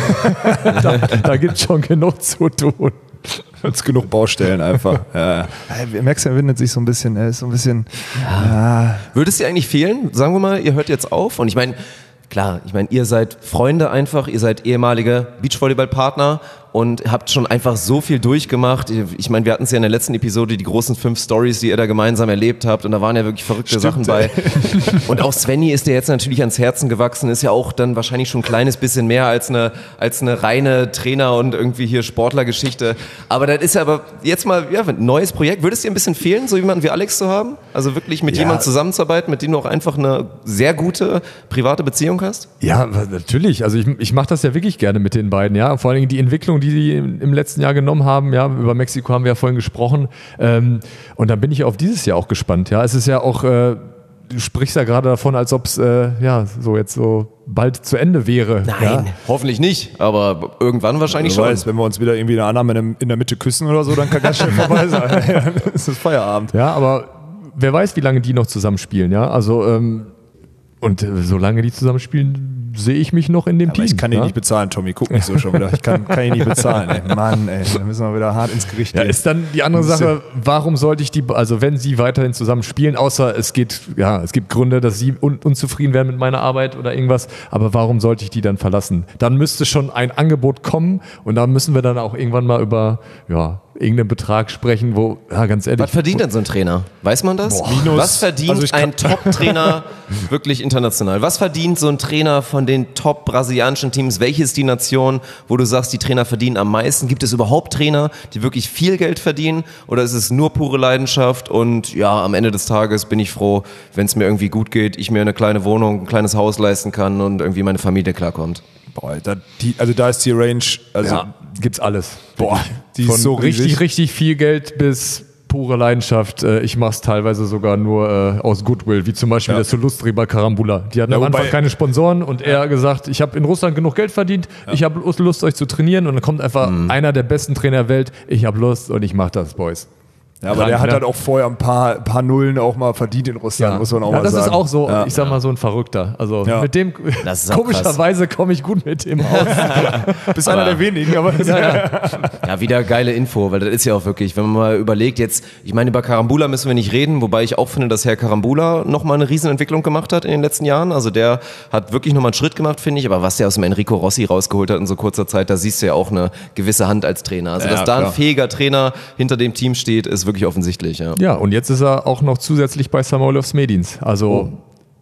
Da gibt es schon genug zu tun. Jetzt genug Baustellen einfach. Ja. Max, er windet sich so ein bisschen. Er ist so ein bisschen. Ja. Würde es dir eigentlich fehlen? Sagen wir mal, ihr hört jetzt auf und ich meine, ihr seid Freunde einfach, ihr seid ehemalige Beachvolleyball-Partner und habt schon einfach so viel durchgemacht. Ich meine, wir hatten es ja in der letzten Episode, die großen 5 Stories, die ihr da gemeinsam erlebt habt und da waren ja wirklich verrückte Sachen bei. Und auch Svenny ist dir jetzt natürlich ans Herzen gewachsen, ist ja auch dann wahrscheinlich schon ein kleines bisschen mehr als eine reine Trainer- und irgendwie hier Sportlergeschichte. Aber das ist ja aber jetzt mal ein neues Projekt. Würde es dir ein bisschen fehlen, so jemanden wie Alex zu haben? Also wirklich mit jemandem zusammenzuarbeiten, mit dem du auch einfach eine sehr gute private Beziehung hast? Ja, natürlich. Also ich mache das ja wirklich gerne mit den beiden. Ja, vor allen Dingen die Entwicklung, die im letzten Jahr genommen haben. Ja, über Mexiko haben wir ja vorhin gesprochen. Und dann bin ich auf dieses Jahr auch gespannt. Ja, es ist ja auch, du sprichst ja gerade davon, als ob es so bald zu Ende wäre. Nein, hoffentlich nicht. Aber irgendwann wahrscheinlich schon. Wenn wir uns wieder irgendwie eine Annahme in der Mitte küssen oder so, dann kann ganz schnell vorbei sein. Dann ist es Feierabend. Ja, aber wer weiß, wie lange die noch zusammenspielen. Ja, also und solange die zusammenspielen, sehe ich mich noch in dem Team. Ich kann ihn nicht bezahlen, Tommy. Guck mich so schon wieder. Ich kann ihn nicht bezahlen. Ey. Mann, ey, da müssen wir wieder hart ins Gericht gehen. Ja, ist dann die andere Sache, warum sollte ich wenn sie weiterhin zusammen spielen, außer es gibt Gründe, dass sie unzufrieden werden mit meiner Arbeit oder irgendwas, aber warum sollte ich die dann verlassen? Dann müsste schon ein Angebot kommen und da müssen wir dann auch irgendwann mal über, irgendeinen Betrag sprechen, wo, ganz ehrlich. Was verdient denn so ein Trainer? Weiß man das? Was verdient ein Top-Trainer wirklich international? Was verdient so ein Trainer von den top-brasilianischen Teams? Welche ist die Nation, wo du sagst, die Trainer verdienen am meisten? Gibt es überhaupt Trainer, die wirklich viel Geld verdienen? Oder ist es nur pure Leidenschaft? Und am Ende des Tages bin ich froh, wenn es mir irgendwie gut geht, ich mir eine kleine Wohnung, ein kleines Haus leisten kann und irgendwie meine Familie klarkommt. Boah, da ist die Range, gibt's alles. Boah, die von ist so riesig. richtig viel Geld bis pure Leidenschaft. Ich mache es teilweise sogar nur aus Goodwill, wie zum Beispiel der Solustri bei Karambula. Die hatten am Anfang keine Sponsoren und er gesagt, ich habe in Russland genug Geld verdient, ich habe Lust, euch zu trainieren und dann kommt einfach einer der besten Trainer der Welt, ich habe Lust und ich mache das, Boys. Ja, aber der hat halt auch vorher ein paar Nullen auch mal verdient in Russland, muss man auch mal sagen. Das ist auch so, ich sag mal, so ein Verrückter. Also mit dem, komischerweise komme ich gut mit dem aus. Bist einer der wenigen, aber ja, wieder geile Info, weil das ist ja auch wirklich, wenn man mal überlegt jetzt, ich meine, über Karambula müssen wir nicht reden, wobei ich auch finde, dass Herr Karambula nochmal eine Riesenentwicklung gemacht hat in den letzten Jahren. Also der hat wirklich nochmal einen Schritt gemacht, finde ich, aber was der aus dem Enrico Rossi rausgeholt hat in so kurzer Zeit, da siehst du ja auch eine gewisse Hand als Trainer. Also dass da ein fähiger Trainer hinter dem Team steht, ist wirklich offensichtlich. Ja, und jetzt ist er auch noch zusätzlich bei Samoilovs Medins. Also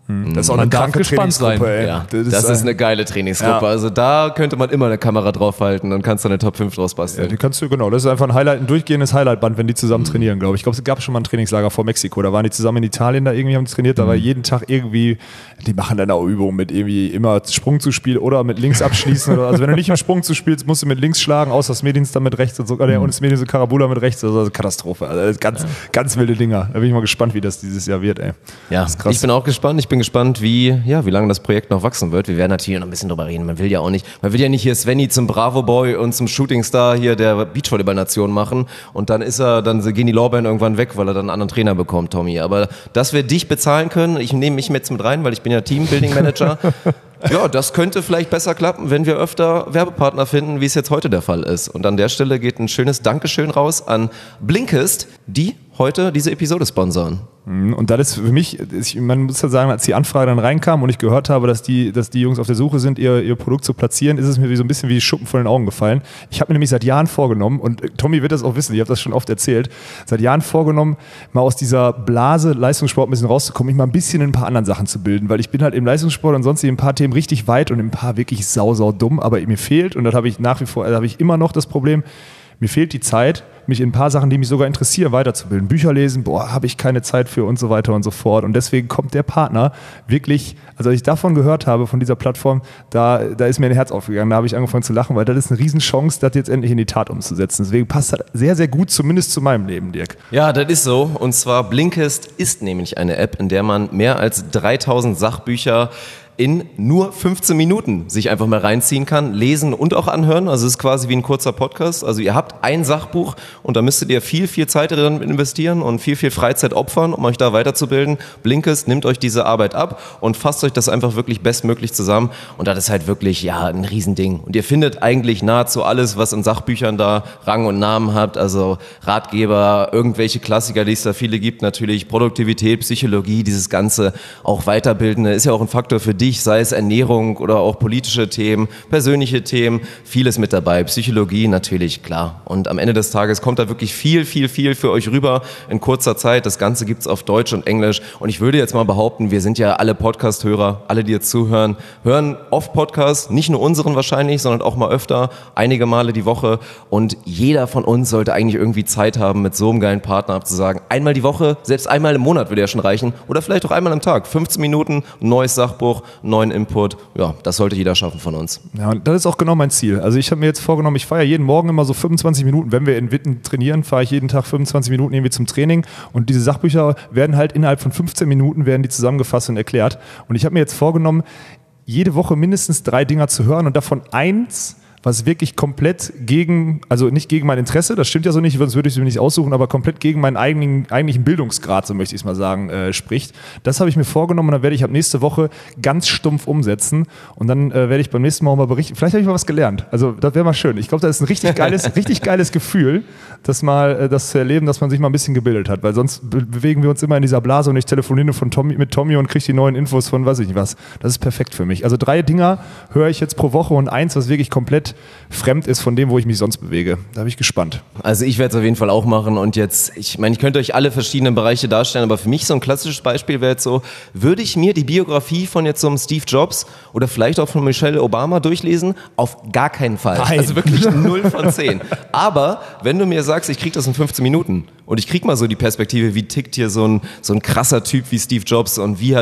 Das ist auch eine Man darf kranke gespannt sein. Trainingsgruppe, ey. Ja, das ist eine geile Trainingsgruppe. Ja. Also da könnte man immer eine Kamera draufhalten und kannst du eine Top 5 draus Ja, basteln. die kannst du, genau. Das ist einfach ein durchgehendes Highlightband, wenn die zusammen trainieren, glaube ich. Ich glaube, es gab schon mal ein Trainingslager vor Mexiko. Da waren die zusammen in Italien, da irgendwie haben die trainiert. Da war jeden Tag irgendwie, die machen dann auch Übungen mit irgendwie immer Sprung zu spielen oder mit links abschließen. Oder, also wenn du nicht im Sprung zu spielst, musst du mit links schlagen, außer das Medienst dann mit rechts und so. Und das Medienst Karabula mit rechts. Also Katastrophe. Also das ist ganz wilde Dinger. Da bin ich mal gespannt, wie das dieses Jahr wird, ey. Ja, Das ist krass. ich bin auch gespannt. Ich bin gespannt, wie lange das Projekt noch wachsen wird. Wir werden natürlich noch ein bisschen drüber reden. Man will ja nicht hier Svenny zum Bravo Boy und zum Shootingstar hier der Beachvolleyball-Nation machen und dann gehen die Lorbeeren irgendwann weg, weil er dann einen anderen Trainer bekommt, Tommy. Aber dass wir dich bezahlen können, ich nehme mich jetzt mit rein, weil ich bin ja Teambuilding-Manager. Ja, das könnte vielleicht besser klappen, wenn wir öfter Werbepartner finden, wie es jetzt heute der Fall ist. Und an der Stelle geht ein schönes Dankeschön raus an Blinkist, die heute diese Episode sponsoren. Und das ist für mich, man muss ja sagen, als die Anfrage dann reinkam und ich gehört habe, dass die Jungs auf der Suche sind, ihr Produkt zu platzieren, ist es mir so ein bisschen wie Schuppen von den Augen gefallen. Ich habe mir nämlich seit Jahren vorgenommen, und Tommy wird das auch wissen, ich habe das schon oft erzählt, seit Jahren vorgenommen, mal aus dieser Blase Leistungssport ein bisschen rauszukommen, mich mal ein bisschen in ein paar anderen Sachen zu bilden, weil ich bin halt im Leistungssport und sonst in ein paar Themen richtig weit und in ein paar wirklich sau dumm, aber mir fehlt, und das habe ich nach wie vor, da habe ich immer noch das Problem, mir fehlt die Zeit, mich in ein paar Sachen, die mich sogar interessieren, weiterzubilden. Bücher lesen, habe ich keine Zeit für und so weiter und so fort. Und deswegen kommt der Partner wirklich, also als ich davon gehört habe, von dieser Plattform, da ist mir ein Herz aufgegangen, da habe ich angefangen zu lachen, weil das ist eine Riesenchance, das jetzt endlich in die Tat umzusetzen. Deswegen passt das sehr, sehr gut, zumindest zu meinem Leben, Dirk. Ja, das ist so. Und zwar Blinkist ist nämlich eine App, in der man mehr als 3000 Sachbücher in nur 15 Minuten sich einfach mal reinziehen kann, lesen und auch anhören. Also es ist quasi wie ein kurzer Podcast. Also ihr habt ein Sachbuch und da müsstet ihr viel Zeit drin investieren und viel Freizeit opfern, um euch da weiterzubilden. Blinkist nimmt euch diese Arbeit ab und fasst euch das einfach wirklich bestmöglich zusammen. Und das ist halt wirklich, ein Riesending. Und ihr findet eigentlich nahezu alles, was in Sachbüchern da Rang und Namen habt. Also Ratgeber, irgendwelche Klassiker, die es da viele gibt, natürlich Produktivität, Psychologie, dieses Ganze, auch Weiterbildende, ist ja auch ein Faktor für dich, sei es Ernährung oder auch politische Themen, persönliche Themen, vieles mit dabei. Psychologie natürlich, klar. Und am Ende des Tages kommt da wirklich viel für euch rüber in kurzer Zeit. Das Ganze gibt's auf Deutsch und Englisch. Und ich würde jetzt mal behaupten, wir sind ja alle Podcast-Hörer, alle, die jetzt zuhören, hören oft Podcasts, nicht nur unseren wahrscheinlich, sondern auch mal öfter, einige Male die Woche. Und jeder von uns sollte eigentlich irgendwie Zeit haben, mit so einem geilen Partner abzusagen. Einmal die Woche, selbst einmal im Monat würde ja schon reichen. Oder vielleicht auch einmal am Tag. 15 Minuten, ein neues Sachbuch, neuen Input. Ja, das sollte jeder schaffen von uns. Ja, und das ist auch genau mein Ziel. Also ich habe mir jetzt vorgenommen, ich fahre ja jeden Morgen immer so 25 Minuten, wenn wir in Witten trainieren, fahre ich jeden Tag 25 Minuten irgendwie zum Training und diese Sachbücher werden halt innerhalb von 15 Minuten werden die zusammengefasst und erklärt. Und ich habe mir jetzt vorgenommen, jede Woche mindestens 3 Dinger zu hören und davon eins, was wirklich komplett also nicht gegen mein Interesse, das stimmt ja so nicht, sonst würde ich es mir nicht aussuchen, aber komplett gegen meinen eigentlichen Bildungsgrad, so möchte ich es mal sagen, spricht. Das habe ich mir vorgenommen und dann werde ich ab nächste Woche ganz stumpf umsetzen und dann werde ich beim nächsten Mal auch mal berichten. Vielleicht habe ich mal was gelernt. Also das wäre mal schön. Ich glaube, das ist ein richtig geiles Gefühl, das zu erleben, dass man sich mal ein bisschen gebildet hat, weil sonst bewegen wir uns immer in dieser Blase und ich telefoniere mit Tommy und kriege die neuen Infos von weiß ich nicht was. Das ist perfekt für mich. Also 3 Dinger höre ich jetzt pro Woche und eins, was wirklich komplett fremd ist von dem, wo ich mich sonst bewege. Da bin ich gespannt. Also ich werde es auf jeden Fall auch machen und jetzt, ich könnte euch alle verschiedenen Bereiche darstellen, aber für mich so ein klassisches Beispiel wäre jetzt so, würde ich mir die Biografie von jetzt so einem Steve Jobs oder vielleicht auch von Michelle Obama durchlesen? Auf gar keinen Fall. Nein. Also wirklich 0 von 10. Aber wenn du mir sagst, ich kriege das in 15 Minuten und ich kriege mal so die Perspektive, wie tickt hier so ein krasser Typ wie Steve Jobs und wie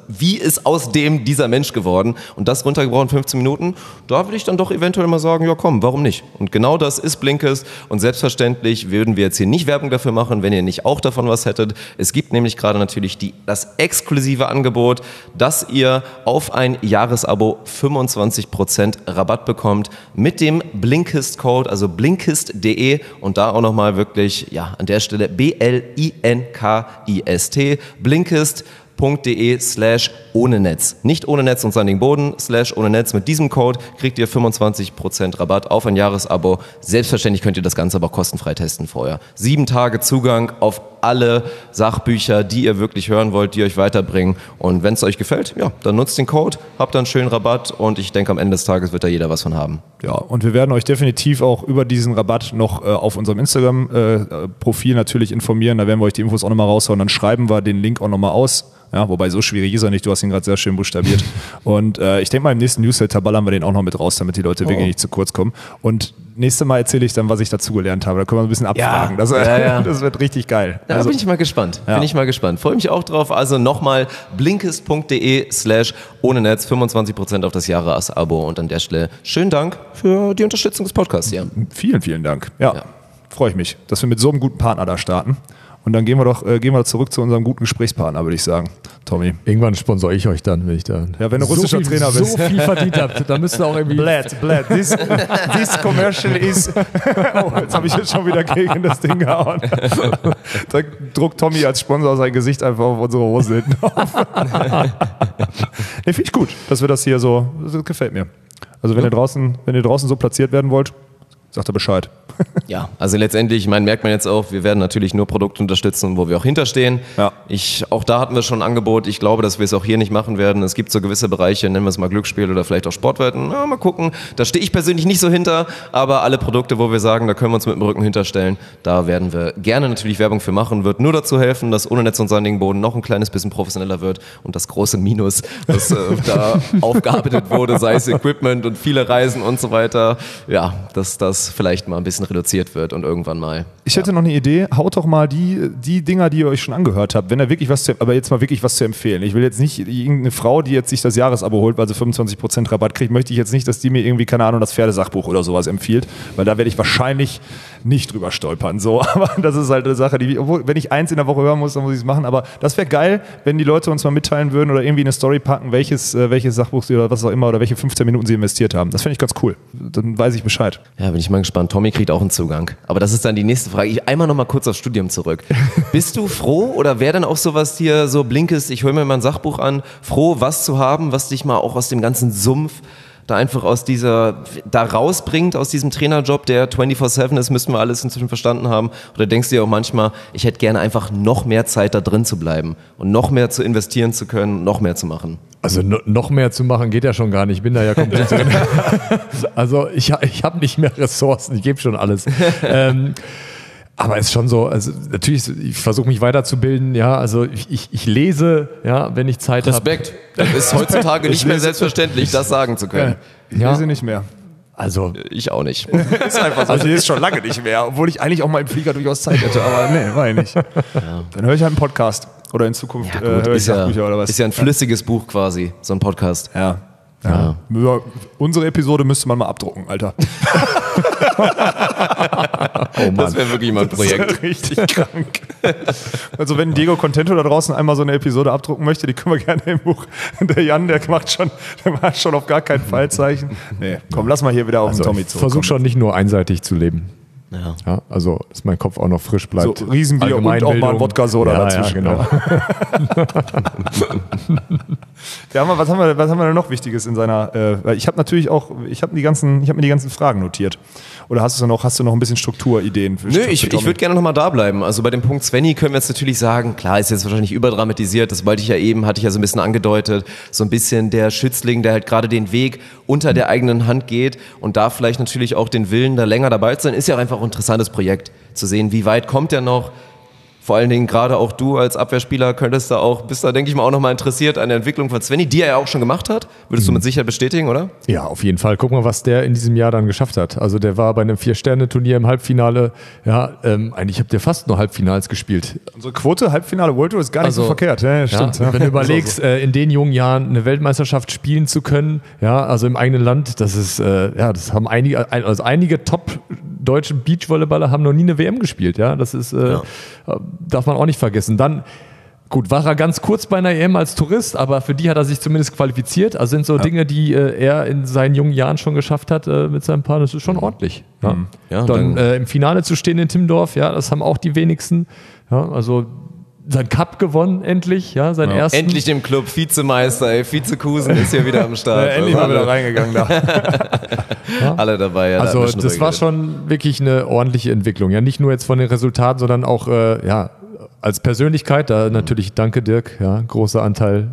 ist aus dem dieser Mensch geworden und das runtergebrochen 15 Minuten, da würde ich dann doch eventuell mal sagen, ja komm, warum nicht? Und genau das ist Blinkist und selbstverständlich würden wir jetzt hier nicht Werbung dafür machen, wenn ihr nicht auch davon was hättet. Es gibt nämlich gerade natürlich das exklusive Angebot, dass ihr auf ein Jahresabo 25% Rabatt bekommt mit dem Blinkist-Code, also blinkist.de und da auch nochmal wirklich, an der Stelle BLINKIST, blinkist.de/ohne Netz. Nicht ohne Netz und Sanding Boden, /ohne Netz. Mit diesem Code kriegt ihr 25% Rabatt auf ein Jahresabo. Selbstverständlich könnt ihr das Ganze aber kostenfrei testen vorher. 7 Tage Zugang auf alle Sachbücher, die ihr wirklich hören wollt, die euch weiterbringen. Und wenn es euch gefällt, dann nutzt den Code, habt dann einen schönen Rabatt und ich denke, am Ende des Tages wird da jeder was von haben. Ja, und wir werden euch definitiv auch über diesen Rabatt noch auf unserem Instagram-Profil natürlich informieren. Da werden wir euch die Infos auch nochmal raushauen. Dann schreiben wir den Link auch nochmal aus Ja, wobei so schwierig ist er nicht, du hast ihn gerade sehr schön buchstabiert. Und ich denke mal, im nächsten Newsletter ballern wir den auch noch mit raus, damit die Leute wirklich nicht zu kurz kommen. Und nächstes Mal erzähle ich dann, was ich dazugelernt habe. Da können wir ein bisschen abfragen. Das wird richtig geil. Da bin ich mal gespannt. Freue mich auch drauf. Also nochmal blinkist.de/ohne Netz, 25% auf das Jahresabo. Und an der Stelle schönen Dank für die Unterstützung des Podcasts hier. Vielen, vielen Dank. Ja. Freue ich mich, dass wir mit so einem guten Partner da starten. Und dann gehen wir zurück zu unserem guten Gesprächspartner, würde ich sagen. Tommy. Irgendwann sponsor ich euch dann, wenn ich da. Ja, wenn du russischer Trainer bist. So viel verdient habt, dann müsst ihr auch irgendwie. Blad. This commercial is. Oh, jetzt habe ich jetzt schon wieder gegen das Ding gehauen. Da druckt Tommy als Sponsor sein Gesicht einfach auf unsere Hose hinten auf. Nee, finde ich gut, dass wir das hier so. Das gefällt mir. Also wenn ihr draußen so platziert werden wollt, sagt er Bescheid. Ja, also letztendlich, merkt man jetzt auch, wir werden natürlich nur Produkte unterstützen, wo wir auch hinterstehen. Ja. Auch da hatten wir schon ein Angebot. Ich glaube, dass wir es auch hier nicht machen werden. Es gibt so gewisse Bereiche, nennen wir es mal Glücksspiel oder vielleicht auch Sportwetten. Na, mal gucken. Da stehe ich persönlich nicht so hinter, aber alle Produkte, wo wir sagen, da können wir uns mit dem Rücken hinterstellen, da werden wir gerne natürlich Werbung für machen. Wird nur dazu helfen, dass ohne Netz und sandigen Boden noch ein kleines bisschen professioneller wird und das große Minus, das da aufgearbeitet wurde, sei es Equipment und viele Reisen und so weiter, ja, dass das vielleicht mal ein bisschen reduziert wird und irgendwann mal. Ich hätte noch eine Idee, haut doch mal die Dinger, die ihr euch schon angehört habt, wenn ihr wirklich aber jetzt mal wirklich was zu empfehlen. Ich will jetzt nicht irgendeine Frau, die jetzt sich das Jahresabo holt, weil sie 25% Rabatt kriegt, möchte ich jetzt nicht, dass die mir irgendwie, keine Ahnung, das Pferdesachbuch oder sowas empfiehlt, weil da werde ich wahrscheinlich nicht drüber stolpern. So, aber das ist halt eine Sache, obwohl, wenn ich eins in der Woche hören muss, dann muss ich es machen. Aber das wäre geil, wenn die Leute uns mal mitteilen würden oder irgendwie eine Story packen, welches Sachbuch sie oder was auch immer oder welche 15 Minuten sie investiert haben. Das fände ich ganz cool. Dann weiß ich Bescheid. Ja, bin ich mal gespannt. Tommy kriegt auch einen Zugang. Aber das ist dann die nächste Frage. Einmal noch mal kurz aufs Studium zurück. Bist du froh oder wäre dann auch sowas hier so Blinkist, ich hole mir mal ein Sachbuch an, froh, was zu haben, was dich mal auch aus dem ganzen Sumpf da einfach da rausbringt aus diesem Trainerjob, der 24/7 ist, müssten wir alles inzwischen verstanden haben. Oder denkst du dir auch manchmal, ich hätte gerne einfach noch mehr Zeit da drin zu bleiben und noch mehr zu investieren zu können, noch mehr zu machen? Also noch mehr zu machen geht ja schon gar nicht. Ich bin da ja komplett drin. Also ich habe nicht mehr Ressourcen, ich gebe schon alles. Aber es ist schon so, also natürlich, ich versuche mich weiterzubilden, ja, also ich lese, ja, wenn ich Zeit habe. Respekt. Das ist heutzutage nicht mehr selbstverständlich, das sagen zu können. Ich lese nicht mehr. Also ich auch nicht. Ist einfach so. Also ich lese schon lange nicht mehr, obwohl ich eigentlich auch mal im Flieger durchaus Zeit hätte, aber nee, war ich nicht. Ja. Dann höre ich halt einen Podcast oder in Zukunft höre ich Sachbücher oder was. Ist ja ein flüssiges Buch quasi, so ein Podcast. Ja. Unsere Episode müsste man mal abdrucken, Alter. Oh Mann. Das wäre wirklich mal ein Projekt. Das richtig krank. Also wenn Diego Contento da draußen einmal so eine Episode abdrucken möchte, die können wir gerne im Buch. Der Jan, der macht schon auf gar keinen Fallzeichen. Nee, komm, lass mal hier wieder auf den Tommy zurück. Ich versuche schon nicht nur einseitig zu leben. Ja, also, dass mein Kopf auch noch frisch bleibt. So Riesenbier und auch mal ein Wodka-Soda dazwischen. Ja, genau. Ja, was haben wir denn noch Wichtiges in seiner, ich habe mir die ganzen Fragen notiert. Oder hast du noch ein bisschen Strukturideen? Nö, ich würde gerne nochmal da bleiben. Also bei dem Punkt Svenny können wir jetzt natürlich sagen, klar, ist jetzt wahrscheinlich überdramatisiert, das hatte ich ja so ein bisschen angedeutet, so ein bisschen der Schützling, der halt gerade den Weg unter der eigenen Hand geht und da vielleicht natürlich auch den Willen, da länger dabei zu sein, ist ja auch einfach ein interessantes Projekt, zu sehen, wie weit kommt er noch. Vor allen Dingen gerade auch du als Abwehrspieler bist da, denke ich mal, auch nochmal interessiert an der Entwicklung von Svenny, die er ja auch schon gemacht hat. Würdest du mit Sicherheit bestätigen, oder? Ja, auf jeden Fall. Guck mal, was der in diesem Jahr dann geschafft hat. Also der war bei einem 4-Sterne-Turnier im Halbfinale. Ja, eigentlich habt ihr fast nur Halbfinals gespielt. Unsere Quote Halbfinale World Tour ist gar nicht so verkehrt. Ja, stimmt. Ja, wenn du überlegst, in den jungen Jahren eine Weltmeisterschaft spielen zu können, ja, also im eigenen Land, das ist, das haben einige Top deutsche Beachvolleyballer haben noch nie eine WM gespielt, ja. Das ist, darf man auch nicht vergessen. Dann, gut, war er ganz kurz bei einer EM als Tourist, aber für die hat er sich zumindest qualifiziert. Also sind so Dinge, die er in seinen jungen Jahren schon geschafft hat mit seinem Paar, das ist schon ordentlich. Ja. Ja, dann im Finale zu stehen in Timmendorf, ja, das haben auch die wenigsten. Ja, also sein Cup gewonnen, endlich, ja, seinen ersten. Endlich dem Club, Vizemeister, Vizekusen ist hier wieder am Start. Endlich mal wieder reingegangen da. Alle dabei. Ja, also das war schon wirklich eine ordentliche Entwicklung. Ja, nicht nur jetzt von den Resultaten, sondern auch als Persönlichkeit, da natürlich danke Dirk, ja, großer Anteil.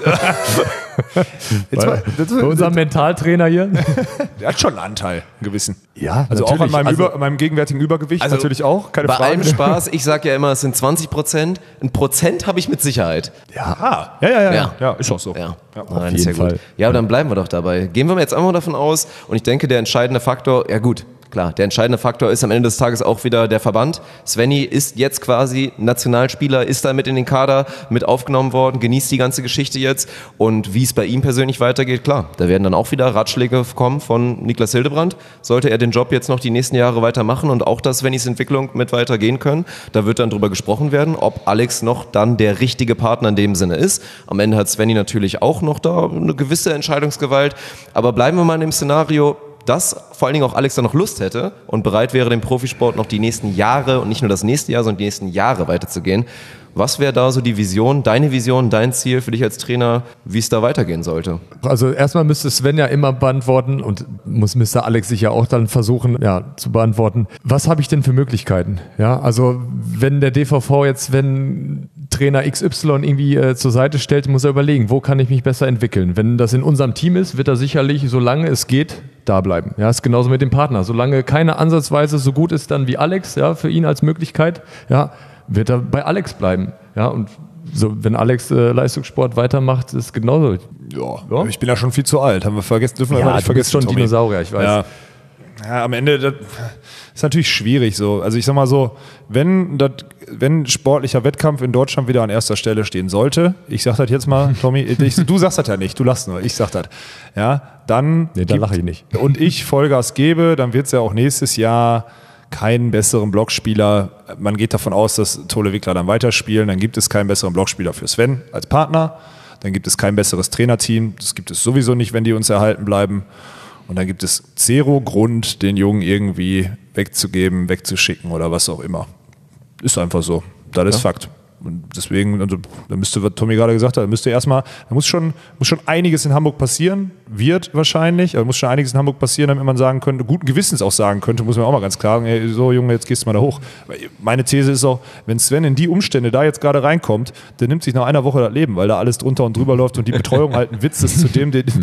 Bei unserem Mentaltrainer hier. Der hat schon einen Anteil, einen gewissen. Ja, also auch an meinem gegenwärtigen Übergewicht natürlich auch, keine bei Frage. allem Spaß, ich sage ja immer, es sind 20%. 1% habe ich mit Sicherheit. Ja, ist auch so. Ja, auf jeden Fall. Ja, aber dann bleiben wir doch dabei. Gehen wir jetzt einmal davon aus, und ich denke, der entscheidende Faktor, ja gut, klar, der entscheidende Faktor ist am Ende des Tages auch wieder der Verband. Svenny ist jetzt quasi Nationalspieler, ist da mit in den Kader mit aufgenommen worden, genießt die ganze Geschichte jetzt. Und wie es bei ihm persönlich weitergeht, klar, da werden dann auch wieder Ratschläge kommen von Niklas Hildebrand. Sollte er den Job jetzt noch die nächsten Jahre weitermachen und auch das Svennys Entwicklung mit weitergehen können, da wird dann drüber gesprochen werden, ob Alex noch dann der richtige Partner in dem Sinne ist. Am Ende hat Svenny natürlich auch noch da eine gewisse Entscheidungsgewalt. Aber bleiben wir mal in dem Szenario, dass vor allen Dingen auch Alex da noch Lust hätte und bereit wäre, den Profisport noch die nächsten Jahre und nicht nur das nächste Jahr, sondern die nächsten Jahre weiterzugehen. Was wäre da so die Vision, dein Ziel für dich als Trainer, wie es da weitergehen sollte? Also erstmal müsste Sven ja immer beantworten und Mr. Alex sich ja auch dann versuchen zu beantworten. Was habe ich denn für Möglichkeiten? Ja, also wenn der DVV jetzt, wenn Trainer XY irgendwie zur Seite stellt, muss er überlegen, wo kann ich mich besser entwickeln? Wenn das in unserem Team ist, wird er sicherlich, solange es geht, da bleiben. Ja, ist genauso mit dem Partner. Solange keiner ansatzweise so gut ist dann wie Alex, ja, für ihn als Möglichkeit, ja, wird er bei Alex bleiben. Ja, und so, wenn Alex Leistungssport weitermacht, ist genauso. Ja, ich bin ja schon viel zu alt. Haben wir vergessen, dürfen wir nicht vergessen. Schon Tommy. Dinosaurier, ich weiß. Ja, am Ende das ist natürlich schwierig so. Also ich sag mal so, wenn sportlicher Wettkampf in Deutschland wieder an erster Stelle stehen sollte, ich sag das jetzt mal, Tommy, du sagst das ja nicht, du lachst nur, ich sag das. Ja, dann da lache ich nicht. Und ich Vollgas gebe, dann wird es ja auch nächstes Jahr keinen besseren Blockspieler. Man geht davon aus, dass Tole Wickler dann weiterspielen. Dann gibt es keinen besseren Blockspieler für Sven als Partner. Dann gibt es kein besseres Trainerteam. Das gibt es sowieso nicht, wenn die uns erhalten bleiben. Und dann gibt es zero Grund, den Jungen irgendwie wegzugeben, wegzuschicken oder was auch immer. Ist einfach so. Das ist Fakt. Und deswegen, also, da müsste, was Tommy gerade gesagt hat, da muss schon einiges in Hamburg passieren, wird wahrscheinlich, aber muss schon einiges in Hamburg passieren, damit man sagen könnte, guten Gewissens auch sagen könnte, muss man auch mal ganz klar sagen, ey, so Junge, jetzt gehst du mal da hoch. Meine These ist auch, wenn Sven in die Umstände da jetzt gerade reinkommt, der nimmt sich nach einer Woche das Leben, weil da alles drunter und drüber läuft und die Betreuung halt ein Witz ist,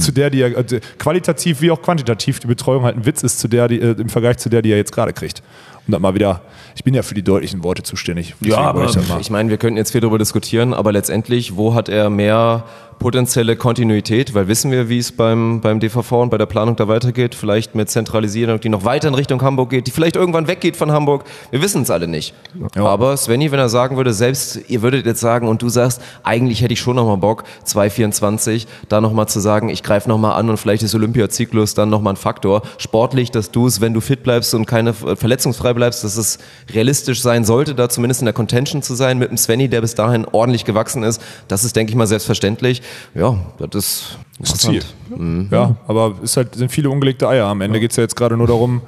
qualitativ wie auch quantitativ die Betreuung halt ein Witz ist, im Vergleich zu der, die er jetzt gerade kriegt. Und dann mal wieder, ich bin ja für die deutlichen Worte zuständig. Ja, aber ich meine, wir könnten jetzt viel darüber diskutieren, aber letztendlich, wo hat er mehr potenzielle Kontinuität? Weil wissen wir, wie es beim DVV und bei der Planung da weitergeht? Vielleicht mit Zentralisierung, die noch weiter in Richtung Hamburg geht, die vielleicht irgendwann weggeht von Hamburg. Wir wissen es alle nicht. Ja. Aber Svenny, wenn er sagen würde, selbst ihr würdet jetzt sagen und du sagst, eigentlich hätte ich schon nochmal Bock, 2024, da nochmal zu sagen, ich greife nochmal an und vielleicht ist Olympiazyklus dann nochmal ein Faktor. Sportlich, dass du es, wenn du fit bleibst und keine verletzungsfrei bleibst, dass es realistisch sein sollte, da zumindest in der Contention zu sein mit dem Svenny, der bis dahin ordentlich gewachsen ist. Das ist, denke ich mal, selbstverständlich. Ja, das ist ein Ziel. Mhm. Ja, aber sind viele ungelegte Eier. Am Ende geht es ja jetzt gerade nur darum,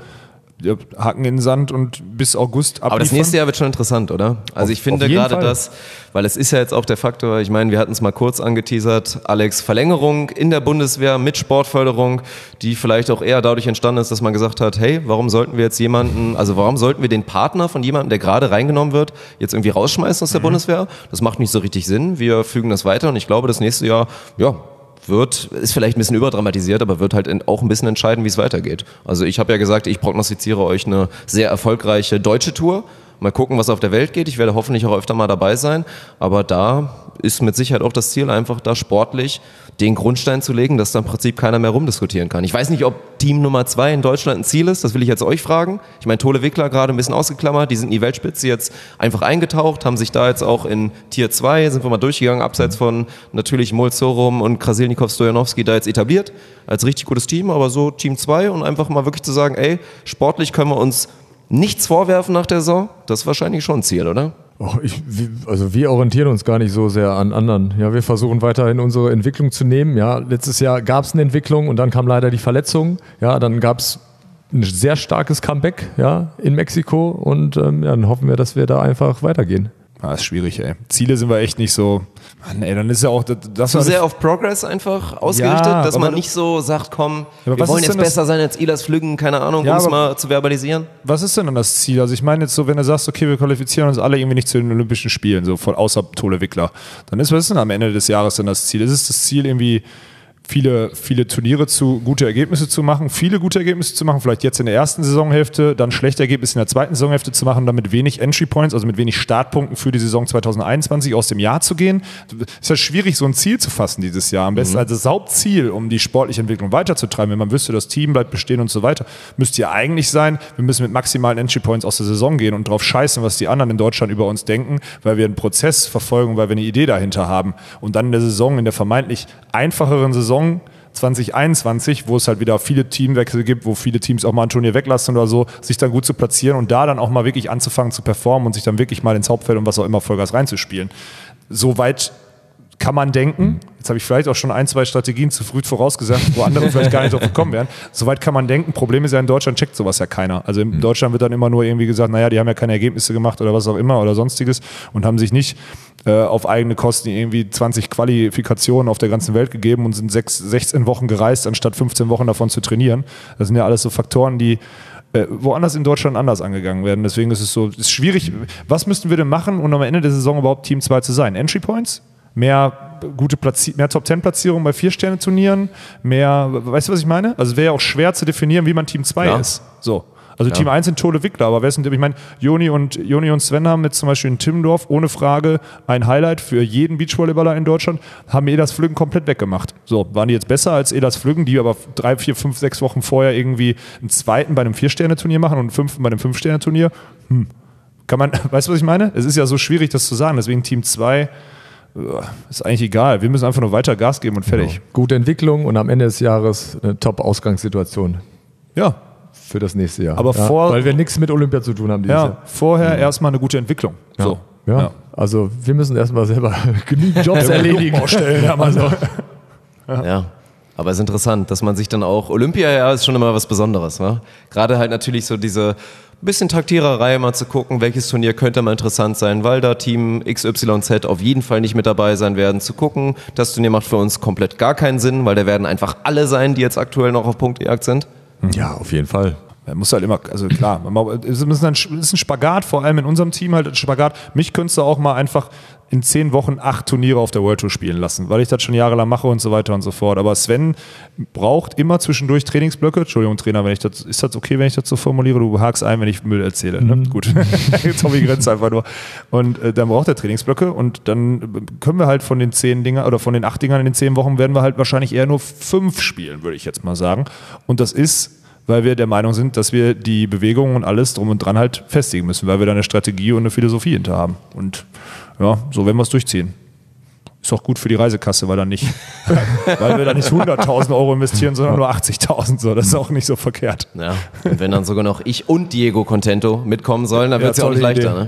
Haken in den Sand und bis August abliefern. Aber das nächste Jahr wird schon interessant, oder? Also ich finde gerade das, weil es ist ja jetzt auch der Faktor, ich meine, wir hatten es mal kurz angeteasert, Alex, Verlängerung in der Bundeswehr mit Sportförderung, die vielleicht auch eher dadurch entstanden ist, dass man gesagt hat, hey, warum sollten wir den Partner von jemandem, der gerade reingenommen wird, jetzt irgendwie rausschmeißen aus der Bundeswehr? Das macht nicht so richtig Sinn. Wir fügen das weiter und ich glaube, das nächste Jahr, ist vielleicht ein bisschen überdramatisiert, aber wird halt auch ein bisschen entscheiden, wie es weitergeht. Also ich habe ja gesagt, ich prognostiziere euch eine sehr erfolgreiche deutsche Tour. Mal gucken, was auf der Welt geht. Ich werde hoffentlich auch öfter mal dabei sein. Aber da ist mit Sicherheit auch das Ziel, einfach da sportlich den Grundstein zu legen, dass da im Prinzip keiner mehr rumdiskutieren kann. Ich weiß nicht, ob Team Nummer 2 in Deutschland ein Ziel ist. Das will ich jetzt euch fragen. Ich meine, Tole Wickler gerade ein bisschen ausgeklammert. Die sind in die Weltspitze jetzt einfach eingetaucht, haben sich da jetzt auch in Tier 2, sind wir mal durchgegangen, abseits von natürlich Mol Sorum und Krasilnikov Stojanowski da jetzt etabliert. Als richtig gutes Team, aber so Team 2 und einfach mal wirklich zu sagen, ey, sportlich können wir uns nichts vorwerfen nach der Saison. Das ist wahrscheinlich schon ein Ziel, oder? Wir orientieren uns gar nicht so sehr an anderen. Ja, wir versuchen weiterhin unsere Entwicklung zu nehmen. Ja, letztes Jahr gab es eine Entwicklung und dann kam leider die Verletzung. Ja, dann gab es ein sehr starkes Comeback in Mexiko und dann hoffen wir, dass wir da einfach weitergehen. ist schwierig, ey. Ziele sind wir echt nicht so. Mann, ey, dann ist ja auch das Zu sehr auf Progress einfach ausgerichtet, dass man nicht so sagt, komm, wir wollen jetzt besser sein als Ehlers Flüggen, keine Ahnung, um es mal zu verbalisieren. Was ist denn dann das Ziel? Also ich meine jetzt so, wenn du sagst, okay, wir qualifizieren uns alle irgendwie nicht zu den Olympischen Spielen, so außer Tole Wickler, dann was ist denn am Ende des Jahres dann das Ziel? Ist es das Ziel irgendwie viele Turniere gute Ergebnisse zu machen, vielleicht jetzt in der ersten Saisonhälfte, dann schlechte Ergebnisse in der zweiten Saisonhälfte zu machen, dann mit wenig Entry Points, also mit wenig Startpunkten für die Saison 2021 aus dem Jahr zu gehen. Ist ja schwierig, so ein Ziel zu fassen dieses Jahr. Am besten als das Hauptziel, um die sportliche Entwicklung weiterzutreiben, wenn man wüsste, das Team bleibt bestehen und so weiter, müsste ja eigentlich sein, wir müssen mit maximalen Entry Points aus der Saison gehen und drauf scheißen, was die anderen in Deutschland über uns denken, weil wir einen Prozess verfolgen, weil wir eine Idee dahinter haben. Und dann in der Saison, in der vermeintlich einfacheren Saison 2021, wo es halt wieder viele Teamwechsel gibt, wo viele Teams auch mal ein Turnier weglassen oder so, sich dann gut zu platzieren und da dann auch mal wirklich anzufangen zu performen und sich dann wirklich mal ins Hauptfeld und was auch immer Vollgas reinzuspielen. Soweit kann man denken. Jetzt habe ich vielleicht auch schon 1-2 Strategien zu früh vorausgesagt, wo andere vielleicht gar nicht drauf gekommen wären. Soweit kann man denken. Problem ist ja, in Deutschland checkt sowas ja keiner. Also in Deutschland wird dann immer nur irgendwie gesagt, naja, die haben ja keine Ergebnisse gemacht oder was auch immer oder sonstiges und haben sich nicht auf eigene Kosten irgendwie 20 Qualifikationen auf der ganzen Welt gegeben und sind 16 Wochen gereist, anstatt 15 Wochen davon zu trainieren. Das sind ja alles so Faktoren, die woanders in Deutschland anders angegangen werden. Deswegen ist es schwierig. Was müssten wir denn machen, um am Ende der Saison überhaupt Team 2 zu sein? Entry Points? Mehr Top-10-Platzierungen bei 4-Sterne-Turnieren, weißt du, was ich meine? Also wäre ja auch schwer zu definieren, wie man Team 2 ist. So. Also Team 1 sind Tole Wickler, aber wer sind, ich meine, Joni und Sven haben mit zum Beispiel in Timmendorf ohne Frage ein Highlight für jeden Beachvolleyballer in Deutschland, haben Ehlers Flüggen komplett weggemacht. So, waren die jetzt besser als Ehlers Flüggen, die aber 3, 4, 5, 6 Wochen vorher irgendwie einen zweiten bei einem 4-Sterne-Turnier machen und einen fünften bei einem 5-Sterne-Turnier? Kann man, weißt du, was ich meine? Es ist ja so schwierig, das zu sagen, deswegen Team 2 ist eigentlich egal. Wir müssen einfach nur weiter Gas geben und fertig. Genau. Gute Entwicklung und am Ende des Jahres eine Top-Ausgangssituation. Ja. Für das nächste Jahr. Aber weil wir nichts mit Olympia zu tun haben dieses Jahr. Vorher erstmal eine gute Entwicklung. Ja. So. Ja. Also wir müssen erstmal selber genügend Jobs erledigen. Ja. Aber es ist interessant, dass man sich dann auch, Olympia ist schon immer was Besonderes, ne? Gerade halt natürlich so diese bisschen Taktiererei mal zu gucken, welches Turnier könnte mal interessant sein, weil da Team XYZ auf jeden Fall nicht mit dabei sein werden, zu gucken. Das Turnier macht für uns komplett gar keinen Sinn, weil da werden einfach alle sein, die jetzt aktuell noch auf Punktejagd sind. Ja, auf jeden Fall. Man muss halt immer, also klar, es ist ein Spagat, vor allem in unserem Team halt ein Spagat. Mich könntest du auch mal einfach in 10 Wochen 8 Turniere auf der World Tour spielen lassen, weil ich das schon jahrelang mache und so weiter und so fort. Aber Sven braucht immer zwischendurch Trainingsblöcke. Entschuldigung, Trainer, ist das okay, wenn ich das so formuliere? Du hakst ein, wenn ich Müll erzähle. Ne? Gut, Tommy grenzt einfach nur. Und dann braucht er Trainingsblöcke und dann können wir halt von den 10 Dingern oder von den 8 Dingern in den 10 Wochen werden wir halt wahrscheinlich eher nur 5 spielen, würde ich jetzt mal sagen. Und das ist, weil wir der Meinung sind, dass wir die Bewegungen und alles drum und dran halt festigen müssen, weil wir da eine Strategie und eine Philosophie hinter haben. Und ja, so werden wir es durchziehen. Ist auch gut für die Reisekasse, weil wir da nicht 100.000 Euro investieren, sondern nur 80.000. So, das ist auch nicht so verkehrt. Ja, und wenn dann sogar noch ich und Diego Contento mitkommen sollen, dann wird es ja auch nicht leichter. Ne?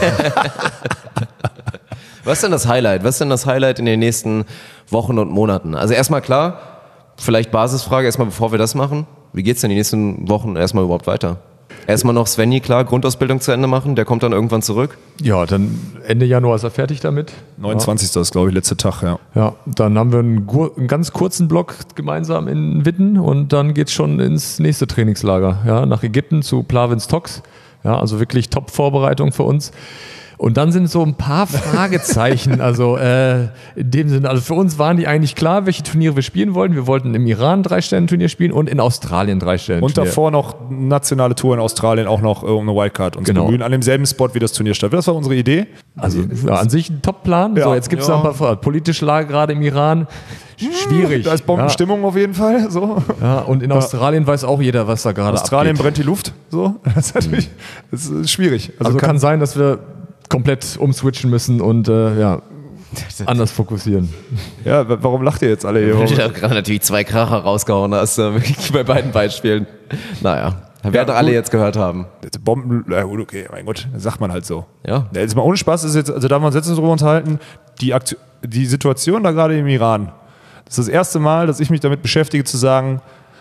Was ist denn das Highlight? Was ist denn das Highlight in den nächsten Wochen und Monaten? Also erstmal klar, vielleicht Basisfrage, erstmal bevor wir das machen. Wie geht's denn die nächsten Wochen erstmal überhaupt weiter? Erstmal noch Svenny, klar, Grundausbildung zu Ende machen, der kommt dann irgendwann zurück. Ja, dann Ende Januar ist er fertig damit. 29. ist, glaube ich, letzte Tag, ja. Ja, dann haben wir einen ganz kurzen Block gemeinsam in Witten und dann geht's schon ins nächste Trainingslager, ja, nach Ägypten zu Plavins Tox. Ja, also wirklich Top-Vorbereitung für uns. Und dann sind so ein paar Fragezeichen, also in dem Sinne, also für uns waren die eigentlich klar, welche Turniere wir spielen wollten. Wir wollten im Iran 3-Sterne-Turnier spielen und in Australien 3-Sterne-Turnier. Und davor noch nationale Tour in Australien, auch noch um eine Wildcard und genau. Zu bemühen, an demselben Spot wie das Turnier statt. Das war unsere Idee. Also ja, an sich ein Top-Plan. Ja. So, jetzt gibt es noch ein paar politische Lage gerade im Iran. Schwierig. Da ist Bombenstimmung auf jeden Fall. So. Ja, und in Australien weiß auch jeder, was da gerade abgeht. Australien brennt die Luft. So. Das ist schwierig. Also kann sein, dass wir komplett umswitchen müssen und anders fokussieren. Ja, warum lacht ihr jetzt alle hier? Weil du da gerade natürlich 2 Kracher rausgehauen hast, wirklich bei beiden Beispielen. Naja, werden alle jetzt gehört haben. Bomben, ja gut, okay, mein Gott, das sagt man halt so. Ja. Jetzt mal ohne Spaß, ist jetzt, also da wir uns jetzt darüber unterhalten, die Situation da gerade im Iran, das ist das erste Mal, dass ich mich damit beschäftige zu sagen,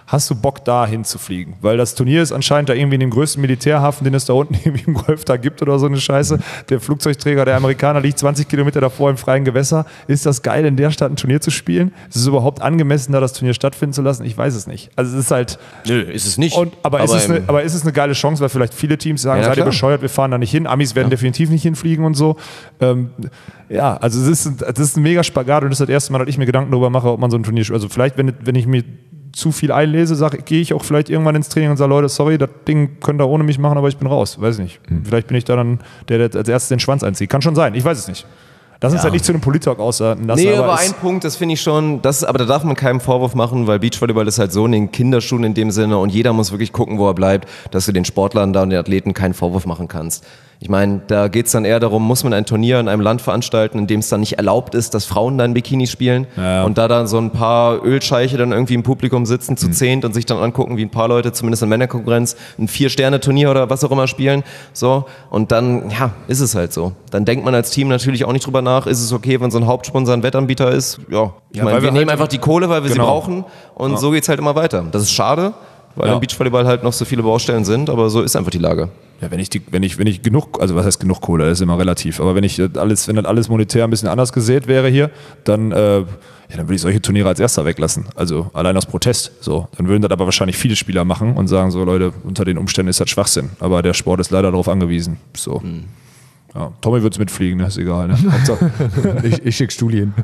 hast du Bock da hinzufliegen? Weil das Turnier ist anscheinend da irgendwie in dem größten Militärhafen, den es da unten irgendwie im Golf da gibt oder so eine Scheiße. Der Flugzeugträger der Amerikaner liegt 20 Kilometer davor im freien Gewässer. Ist das geil, in der Stadt ein Turnier zu spielen? Ist es überhaupt angemessen, da das Turnier stattfinden zu lassen? Ich weiß es nicht. Also es ist halt... Nö, ist es nicht. Aber ist es eine geile Chance, weil vielleicht viele Teams sagen, seid ihr bescheuert, wir fahren da nicht hin. Amis werden definitiv nicht hinfliegen und so. Also das ist ein mega Spagat und das ist das erste Mal, dass ich mir Gedanken darüber mache, ob man so ein Turnier... Also vielleicht, wenn ich mir zu viel einlese, gehe ich auch vielleicht irgendwann ins Training und sage, Leute, sorry, das Ding könnt ihr ohne mich machen, aber ich bin raus. Weiß nicht. Vielleicht bin ich da dann der als erstes den Schwanz einzieht. Kann schon sein, ich weiß es nicht. Lass uns halt nicht zu einem Polit-Talk ausarten lassen. Nee, aber ein Punkt, das finde ich schon, aber da darf man keinen Vorwurf machen, weil Beachvolleyball ist halt so in den Kinderschuhen in dem Sinne und jeder muss wirklich gucken, wo er bleibt, dass du den Sportlern da und den Athleten keinen Vorwurf machen kannst. Ich meine, da geht es dann eher darum, muss man ein Turnier in einem Land veranstalten, in dem es dann nicht erlaubt ist, dass Frauen dann Bikini spielen und da dann so ein paar Ölscheiche dann irgendwie im Publikum sitzen zu 10 und sich dann angucken, wie ein paar Leute zumindest in Männerkonkurrenz ein 4-Sterne-Turnier oder was auch immer spielen. So, und dann, ist es halt so. Dann denkt man als Team natürlich auch nicht drüber nach, ist es okay, wenn so ein Hauptsponsor ein Wettanbieter ist? Ja, ich meine, wir nehmen einfach die Kohle, weil wir sie brauchen und so geht's halt immer weiter. Das ist schade, weil im Beachvolleyball halt noch so viele Baustellen sind, aber so ist einfach die Lage. Ja, wenn ich genug, also was heißt genug Kohle, das ist immer relativ, aber wenn das alles monetär ein bisschen anders gesät wäre hier, dann würde ich solche Turniere als erster weglassen. Also allein aus Protest. So. Dann würden das aber wahrscheinlich viele Spieler machen und sagen so, Leute, unter den Umständen ist das Schwachsinn. Aber der Sport ist leider darauf angewiesen. So. Ja, Tommy wird es mitfliegen, ist egal. Ne? Ich schicke Stuli hin.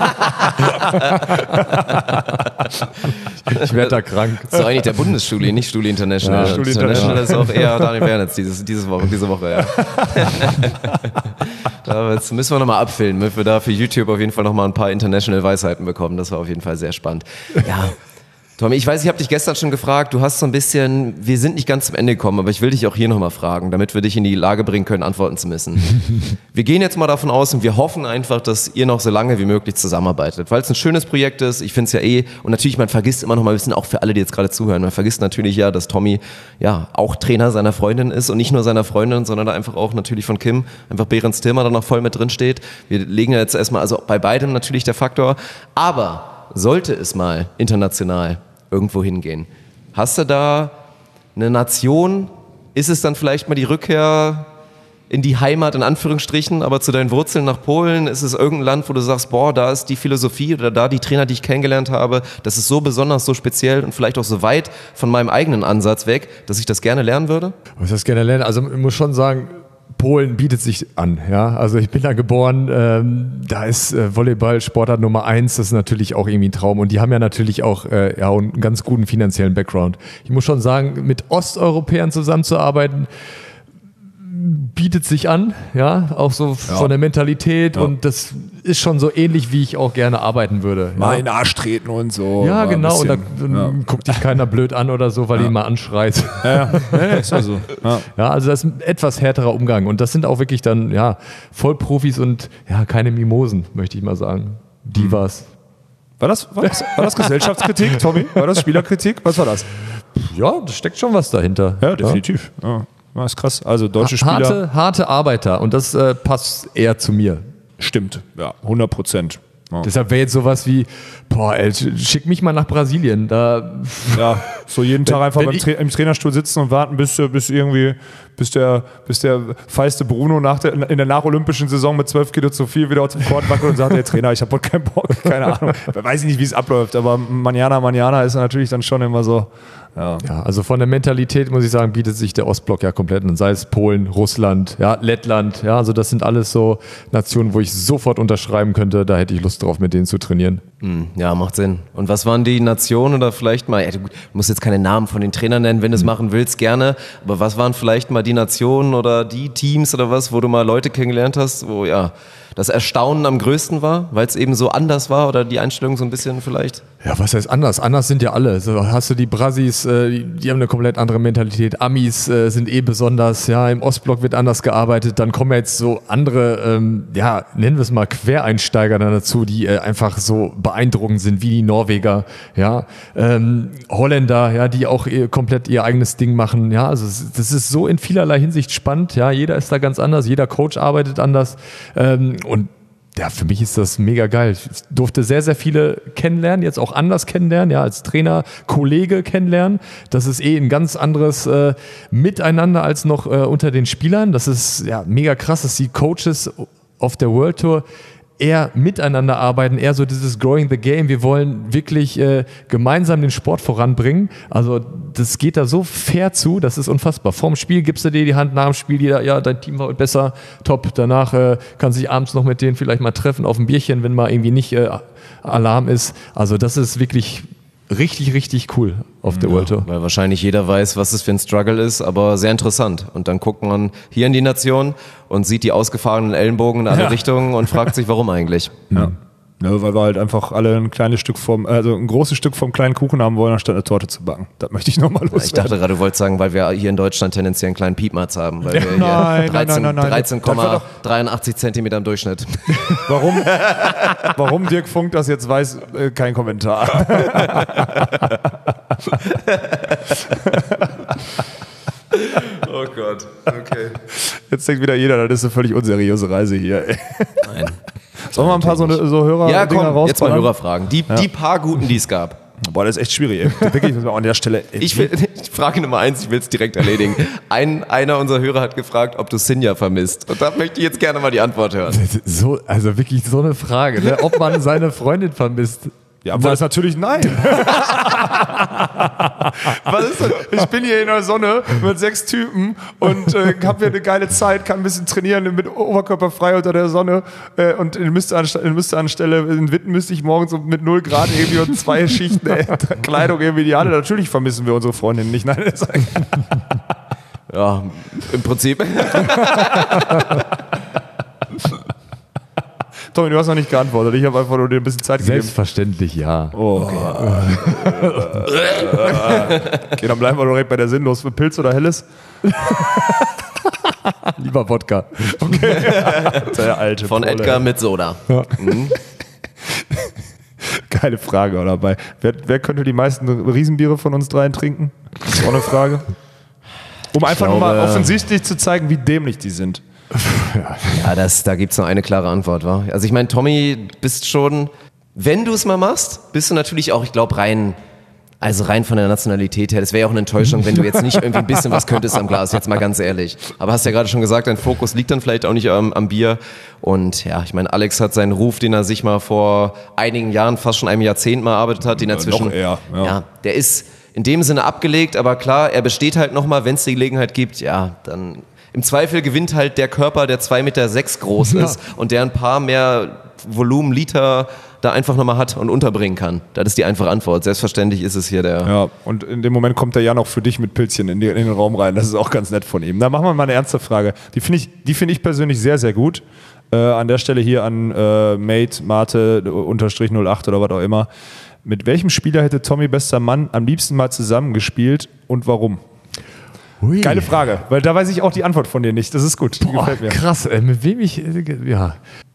Ich werde da krank. Das ist eigentlich der Bundesstuli, nicht Stuli International. Ja, Stuli International ist auch eher Daniel Bernitz diese Woche, ja. Das müssen wir nochmal abfilmen, damit wir da für YouTube auf jeden Fall nochmal ein paar International-Weisheiten bekommen. Das war auf jeden Fall sehr spannend. Ja. Tommy, ich weiß, ich habe dich gestern schon gefragt, du hast so ein bisschen, wir sind nicht ganz zum Ende gekommen, aber ich will dich auch hier nochmal fragen, damit wir dich in die Lage bringen können, antworten zu müssen. Wir gehen jetzt mal davon aus und wir hoffen einfach, dass ihr noch so lange wie möglich zusammenarbeitet, weil es ein schönes Projekt ist, ich finde es ja und natürlich, man vergisst immer noch mal ein bisschen, auch für alle, die jetzt gerade zuhören, man vergisst natürlich ja, dass Tommy auch Trainer seiner Freundin ist und nicht nur seiner Freundin, sondern da einfach auch natürlich von Kim, einfach Behrens Tilmer da noch voll mit drin steht. Wir legen ja jetzt erstmal, also bei beidem natürlich der Faktor, aber sollte es mal international irgendwo hingehen. Hast du da eine Nation? Ist es dann vielleicht mal die Rückkehr in die Heimat, in Anführungsstrichen, aber zu deinen Wurzeln nach Polen? Ist es irgendein Land, wo du sagst, boah, da ist die Philosophie oder da die Trainer, die ich kennengelernt habe, das ist so besonders, so speziell und vielleicht auch so weit von meinem eigenen Ansatz weg, dass ich das gerne lernen würde? Was das gerne lernen? Also ich muss schon sagen, Polen bietet sich an, ja. Also ich bin da geboren, da ist Volleyball Sportart Nummer 1, das ist natürlich auch irgendwie ein Traum. Und die haben ja natürlich auch einen ganz guten finanziellen Background. Ich muss schon sagen, mit Osteuropäern zusammenzuarbeiten, bietet sich an, ja, auch so von der Mentalität und das ist schon so ähnlich, wie ich auch gerne arbeiten würde. Mal in den Arsch treten und so. Ja, genau, und dann guckt dich keiner blöd an oder so, weil du ihn mal anschreit. Ja, ist ja so. Ja, also das ist ein etwas härterer Umgang und das sind auch wirklich dann, Vollprofis und keine Mimosen, möchte ich mal sagen. Divas. War das Gesellschaftskritik, Tommy? War das Spielerkritik? Was war das? Ja, da steckt schon was dahinter. Ja, definitiv. Ja. Das ist krass. Also deutsche Spieler. Harte Arbeiter und das passt eher zu mir. Stimmt, ja, 100%. Ja. Deshalb wäre jetzt sowas wie, schick mich mal nach Brasilien. Da so jeden Tag einfach im Trainerstuhl sitzen und warten, bis der feiste Bruno in der nacholympischen Saison mit 12 Kilo zu viel wieder aus dem Court wackelt und sagt, der Trainer, ich habe wohl keinen Bock, keine Ahnung. Weiß ich nicht, wie es abläuft, aber Manana ist natürlich dann schon immer so. Ja, also von der Mentalität muss ich sagen, bietet sich der Ostblock ja komplett an. Sei es Polen, Russland, Lettland, also das sind alles so Nationen, wo ich sofort unterschreiben könnte, da hätte ich Lust drauf, mit denen zu trainieren. Ja, macht Sinn. Und was waren die Nationen oder vielleicht mal, du musst jetzt keine Namen von den Trainern nennen, wenn du es machen willst, gerne, aber was waren vielleicht mal die Nationen oder die Teams oder was, wo du mal Leute kennengelernt hast, wo das Erstaunen am größten war, weil es eben so anders war oder die Einstellung so ein bisschen vielleicht? Ja, was heißt anders? Anders sind ja alle. So, hast du die Brasis, die haben eine komplett andere Mentalität. Amis sind besonders, im Ostblock wird anders gearbeitet. Dann kommen jetzt so andere, nennen wir es mal Quereinsteiger dann dazu, die einfach so beeindruckend sind, wie die Norweger, Holländer, die auch komplett ihr eigenes Ding machen. Ja, also das ist so in vielerlei Hinsicht spannend. Ja, jeder ist da ganz anders, jeder Coach arbeitet anders. Und ja, für mich ist das mega geil. Ich durfte sehr, sehr viele kennenlernen, jetzt auch anders kennenlernen, ja, als Trainer, Kollege kennenlernen. Das ist ein ganz anderes Miteinander als noch unter den Spielern. Das ist ja mega krass, dass die Coaches auf der World Tour eher miteinander arbeiten, eher so dieses Growing the Game. Wir wollen wirklich gemeinsam den Sport voranbringen. Also das geht da so fair zu, das ist unfassbar. Vorm Spiel gibst du dir die Hand, nach dem Spiel jeder, ja, dein Team war heute besser, top. Danach kannst du dich abends noch mit denen vielleicht mal treffen auf ein Bierchen, wenn mal irgendwie nicht Alarm ist. Also das ist wirklich richtig, richtig cool auf der World Tour. Weil wahrscheinlich jeder weiß, was es für ein Struggle ist, aber sehr interessant. Und dann guckt man hier in die Nation und sieht die ausgefahrenen Ellenbogen in alle Richtungen und fragt sich, warum eigentlich. Ja. Ja, weil wir halt einfach alle ein großes Stück vom kleinen Kuchen haben wollen, anstatt eine Torte zu backen. Das möchte ich nochmal loswerden. Ich dachte gerade, du wolltest sagen, weil wir hier in Deutschland tendenziell einen kleinen Piepmatz haben, weil wir hier Nein. 13,83 Zentimeter im Durchschnitt. Warum Dirk Funk das jetzt weiß, kein Kommentar. Oh Gott, okay. Jetzt denkt wieder jeder, das ist eine völlig unseriöse Reise hier. Ey. Nein. Sollen wir mal ein paar so Hörer Ja, komm, rausballern? jetzt mal Hörerfragen. Die paar guten, die es gab. Boah, das ist echt schwierig. Ey. Wirklich, müssen wir auch an der Stelle... Ich Frage Nummer 1, ich will es direkt erledigen. Einer unserer Hörer hat gefragt, ob du Sinja vermisst. Und da möchte ich jetzt gerne mal die Antwort hören. Also wirklich so eine Frage, ne? Ob man seine Freundin vermisst. Ja, aber das ist natürlich nein. Was ist das? Ich bin hier in der Sonne mit 6 Typen und habe hier eine geile Zeit, kann ein bisschen trainieren mit Oberkörper frei unter der Sonne und in Witten müsste ich morgens mit 0 Grad irgendwie und 2 Schichten Kleidung irgendwie die Halle. Natürlich vermissen wir unsere Freundin nicht. Nein, ja, im Prinzip. Tommy, du hast noch nicht geantwortet. Ich habe einfach nur dir ein bisschen Zeit gegeben. Selbstverständlich, ja. Oh. Okay, dann bleiben wir direkt bei der Sinnlos. Pilz oder Helles? Lieber Wodka. Okay. Der alte Von Pole. Edgar mit Soda. Ja. Geile Frage auch dabei. Wer könnte die meisten Riesenbiere von uns dreien trinken? Das ist auch eine Frage. Um einfach nur mal offensichtlich zu zeigen, wie dämlich die sind. Ja, da gibt es nur eine klare Antwort, wa? Also ich meine, Tommy, bist schon, wenn du es mal machst, bist du natürlich auch, ich glaube, rein von der Nationalität her, das wäre ja auch eine Enttäuschung, wenn du jetzt nicht irgendwie ein bisschen was könntest am Glas, jetzt mal ganz ehrlich. Aber hast ja gerade schon gesagt, dein Fokus liegt dann vielleicht auch nicht am Bier. Und ja, ich meine, Alex hat seinen Ruf, den er sich mal vor einigen Jahren, fast schon einem Jahrzehnt mal erarbeitet hat, den er noch eher, ja, der ist in dem Sinne abgelegt, aber klar, er besteht halt nochmal, wenn es die Gelegenheit gibt, ja, dann im Zweifel gewinnt halt der Körper, der 2,6 Meter groß ist und der ein paar mehr Volumen, Liter da einfach nochmal hat und unterbringen kann. Das ist die einfache Antwort. Selbstverständlich ist es hier der... Ja, und in dem Moment kommt der Jan auch für dich mit Pilzchen in den Raum rein. Das ist auch ganz nett von ihm. Da machen wir mal eine ernste Frage. Die finde ich persönlich sehr, sehr gut. An der Stelle hier an Mate-08 oder was auch immer. Mit welchem Spieler hätte Tommy bester Mann am liebsten mal zusammengespielt und warum? Hui. Geile Frage, weil da weiß ich auch die Antwort von dir nicht. Das ist gut. Die gefällt mir. Krass, mit wem ich... Ja.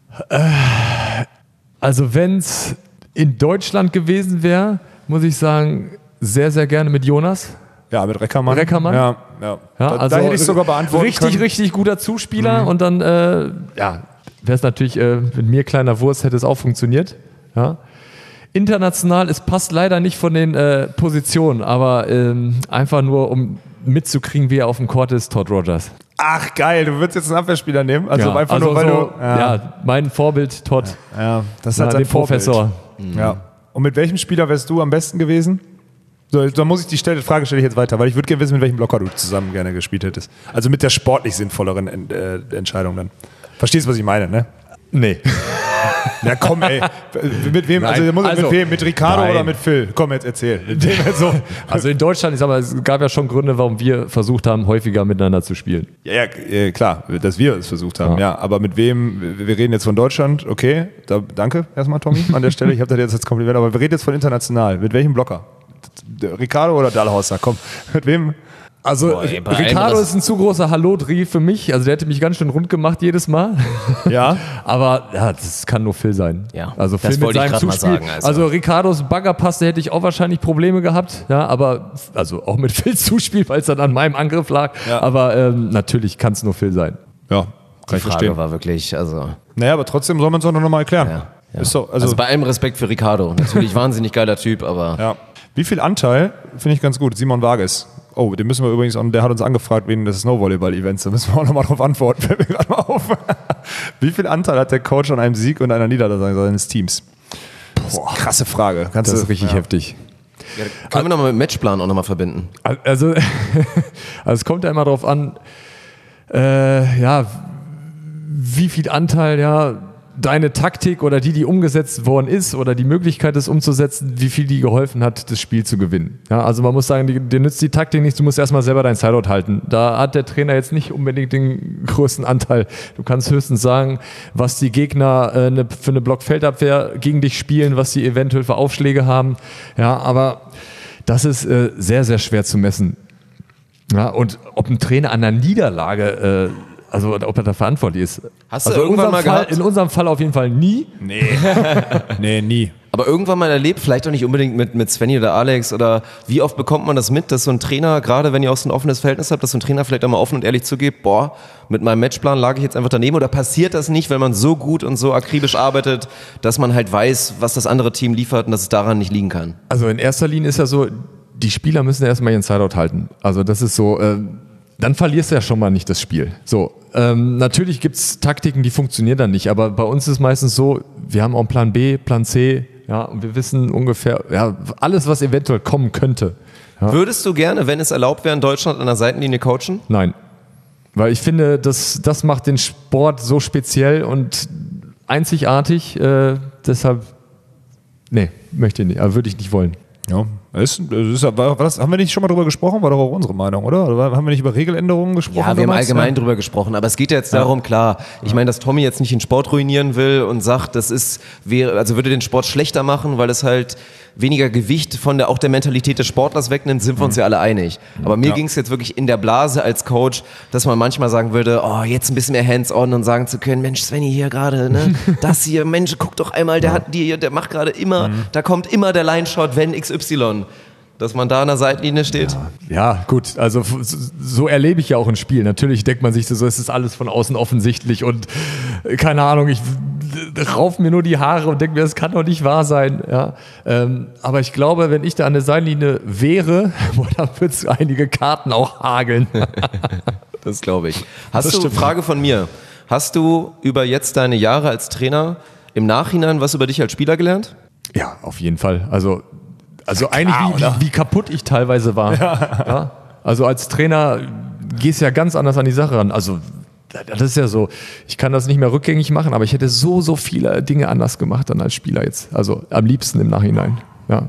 Also wenn es in Deutschland gewesen wäre, muss ich sagen, sehr, sehr gerne mit Jonas. Ja, mit Reckermann. Ja, da hätte ich sogar beantworten können. Richtig guter Zuspieler. Und dann, wäre es natürlich, mit mir kleiner Wurst hätte es auch funktioniert. Ja. International, es passt leider nicht von den Positionen, aber einfach nur, um mitzukriegen, wie er auf dem Court ist, Todd Rogers. Ach geil, du würdest jetzt einen Abwehrspieler nehmen? Also ja, einfach nur, weil so, mein Vorbild, Todd. Ja, das hat sein Professor. Ja. Und mit welchem Spieler wärst du am besten gewesen? So, dann muss ich die Frage stelle ich jetzt weiter, weil ich würde gerne wissen, mit welchem Blocker du zusammen gerne gespielt hättest. Also mit der sportlich sinnvolleren Entscheidung dann. Verstehst du, was ich meine, ne? Nee. Ja, komm, ey. Mit wem? Nein. Mit wem? Mit Ricardo Nein. oder mit Phil? Komm, jetzt erzähl. Also in Deutschland, ich sag mal, es gab ja schon Gründe, warum wir versucht haben, häufiger miteinander zu spielen. Ja, klar, dass wir es versucht haben. Ja, aber mit wem? Wir reden jetzt von Deutschland, okay. Danke erstmal, Tommy, an der Stelle. Ich habe das jetzt als Kompliment, aber wir reden jetzt von international. Mit welchem Blocker? Ricardo oder Dahlhauser? Komm, mit wem? Also Ricardo ist ein zu großer Hallodri für mich. Also der hätte mich ganz schön rund gemacht jedes Mal. Ja. Aber ja, das kann nur Phil sein. Ja. Also Phil das mit seinem Zuspiel. Sagen, also Ricardos Baggerpass, da hätte ich auch wahrscheinlich Probleme gehabt. Ja, aber also auch mit Phils Zuspiel, weil es dann an meinem Angriff lag. Ja. Aber natürlich kann es nur Phil sein. Ja. Die Frage war wirklich, also... Naja, aber trotzdem soll man es doch noch mal erklären. Ja. Ist doch, also bei allem Respekt für Ricardo. Natürlich wahnsinnig geiler Typ, aber... Ja. Wie viel Anteil, finde ich ganz gut, Simon Vargas. Oh, den müssen wir übrigens, der hat uns angefragt wegen des Snowvolleyball-Events, da müssen wir auch nochmal drauf antworten, fällt mir gerade mal auf. Wie viel Anteil hat der Coach an einem Sieg und einer Niederlage seines Teams? Boah, krasse Frage. Das ist richtig heftig. Ja, können wir nochmal mit Matchplan auch nochmal verbinden? Also es kommt ja immer drauf an, wie viel Anteil, deine Taktik oder die umgesetzt worden ist oder die Möglichkeit, es umzusetzen, wie viel die geholfen hat, das Spiel zu gewinnen. Ja, also man muss sagen, dir nützt die Taktik nichts, du musst erstmal selber dein Sideout halten. Da hat der Trainer jetzt nicht unbedingt den größten Anteil. Du kannst höchstens sagen, was die Gegner für eine Blockfeldabwehr gegen dich spielen, was sie eventuell für Aufschläge haben. Ja, aber das ist sehr, sehr schwer zu messen. Ja, und ob ein Trainer an einer Niederlage also ob er da verantwortlich ist. Hast du irgendwann mal gehabt? In unserem Fall auf jeden Fall nie. Nee, nie. Aber irgendwann mal erlebt, vielleicht auch nicht unbedingt mit Svenny oder Alex, oder wie oft bekommt man das mit, dass so ein Trainer, gerade wenn ihr auch so ein offenes Verhältnis habt, dass so ein Trainer vielleicht auch mal offen und ehrlich zugibt, mit meinem Matchplan lag ich jetzt einfach daneben, oder passiert das nicht, wenn man so gut und so akribisch arbeitet, dass man halt weiß, was das andere Team liefert und dass es daran nicht liegen kann? Also in erster Linie ist ja so, die Spieler müssen erstmal ihren Sideout halten. Also das ist so... dann verlierst du ja schon mal nicht das Spiel. So, natürlich gibt es Taktiken, die funktionieren dann nicht, aber bei uns ist es meistens so, wir haben auch einen Plan B, Plan C, und wir wissen ungefähr, alles, was eventuell kommen könnte. Ja. Würdest du gerne, wenn es erlaubt wäre, in Deutschland an der Seitenlinie coachen? Nein, weil ich finde, das macht den Sport so speziell und einzigartig, deshalb, möchte ich nicht, aber würde ich nicht wollen. Ja, haben wir nicht schon mal drüber gesprochen? War doch auch unsere Meinung, oder? Oder haben wir nicht über Regeländerungen gesprochen? Ja, wir haben allgemein drüber gesprochen, aber es geht jetzt darum, klar, ich meine, dass Tommy jetzt nicht den Sport ruinieren will und sagt, würde den Sport schlechter machen, weil es halt weniger Gewicht von auch der Mentalität des Sportlers wegnimmt, sind wir uns ja alle einig. Aber mir ging es jetzt wirklich in der Blase als Coach, dass man manchmal sagen würde, jetzt ein bisschen mehr hands-on und sagen zu können, Mensch, Svenny hier gerade, ne, das hier, Mensch, guck doch einmal, der macht gerade immer, da kommt immer der Line-Shot, wenn XY. Dass man da an der Seitenlinie steht? Ja, gut, also so erlebe ich ja auch ein Spiel. Natürlich denkt man sich so, es ist alles von außen offensichtlich und keine Ahnung, ich rauf mir nur die Haare und denke mir, das kann doch nicht wahr sein. Ja, aber ich glaube, wenn ich da an der Seitenlinie wäre, dann würde es einige Karten auch hageln. Das glaube ich. Frage von mir. Hast du über jetzt deine Jahre als Trainer im Nachhinein was über dich als Spieler gelernt? Ja, auf jeden Fall. Also eigentlich wie kaputt ich teilweise war. Ja. Also als Trainer gehst du ja ganz anders an die Sache ran. Also das ist ja so, ich kann das nicht mehr rückgängig machen, aber ich hätte so viele Dinge anders gemacht dann als Spieler jetzt. Also am liebsten im Nachhinein. Ja.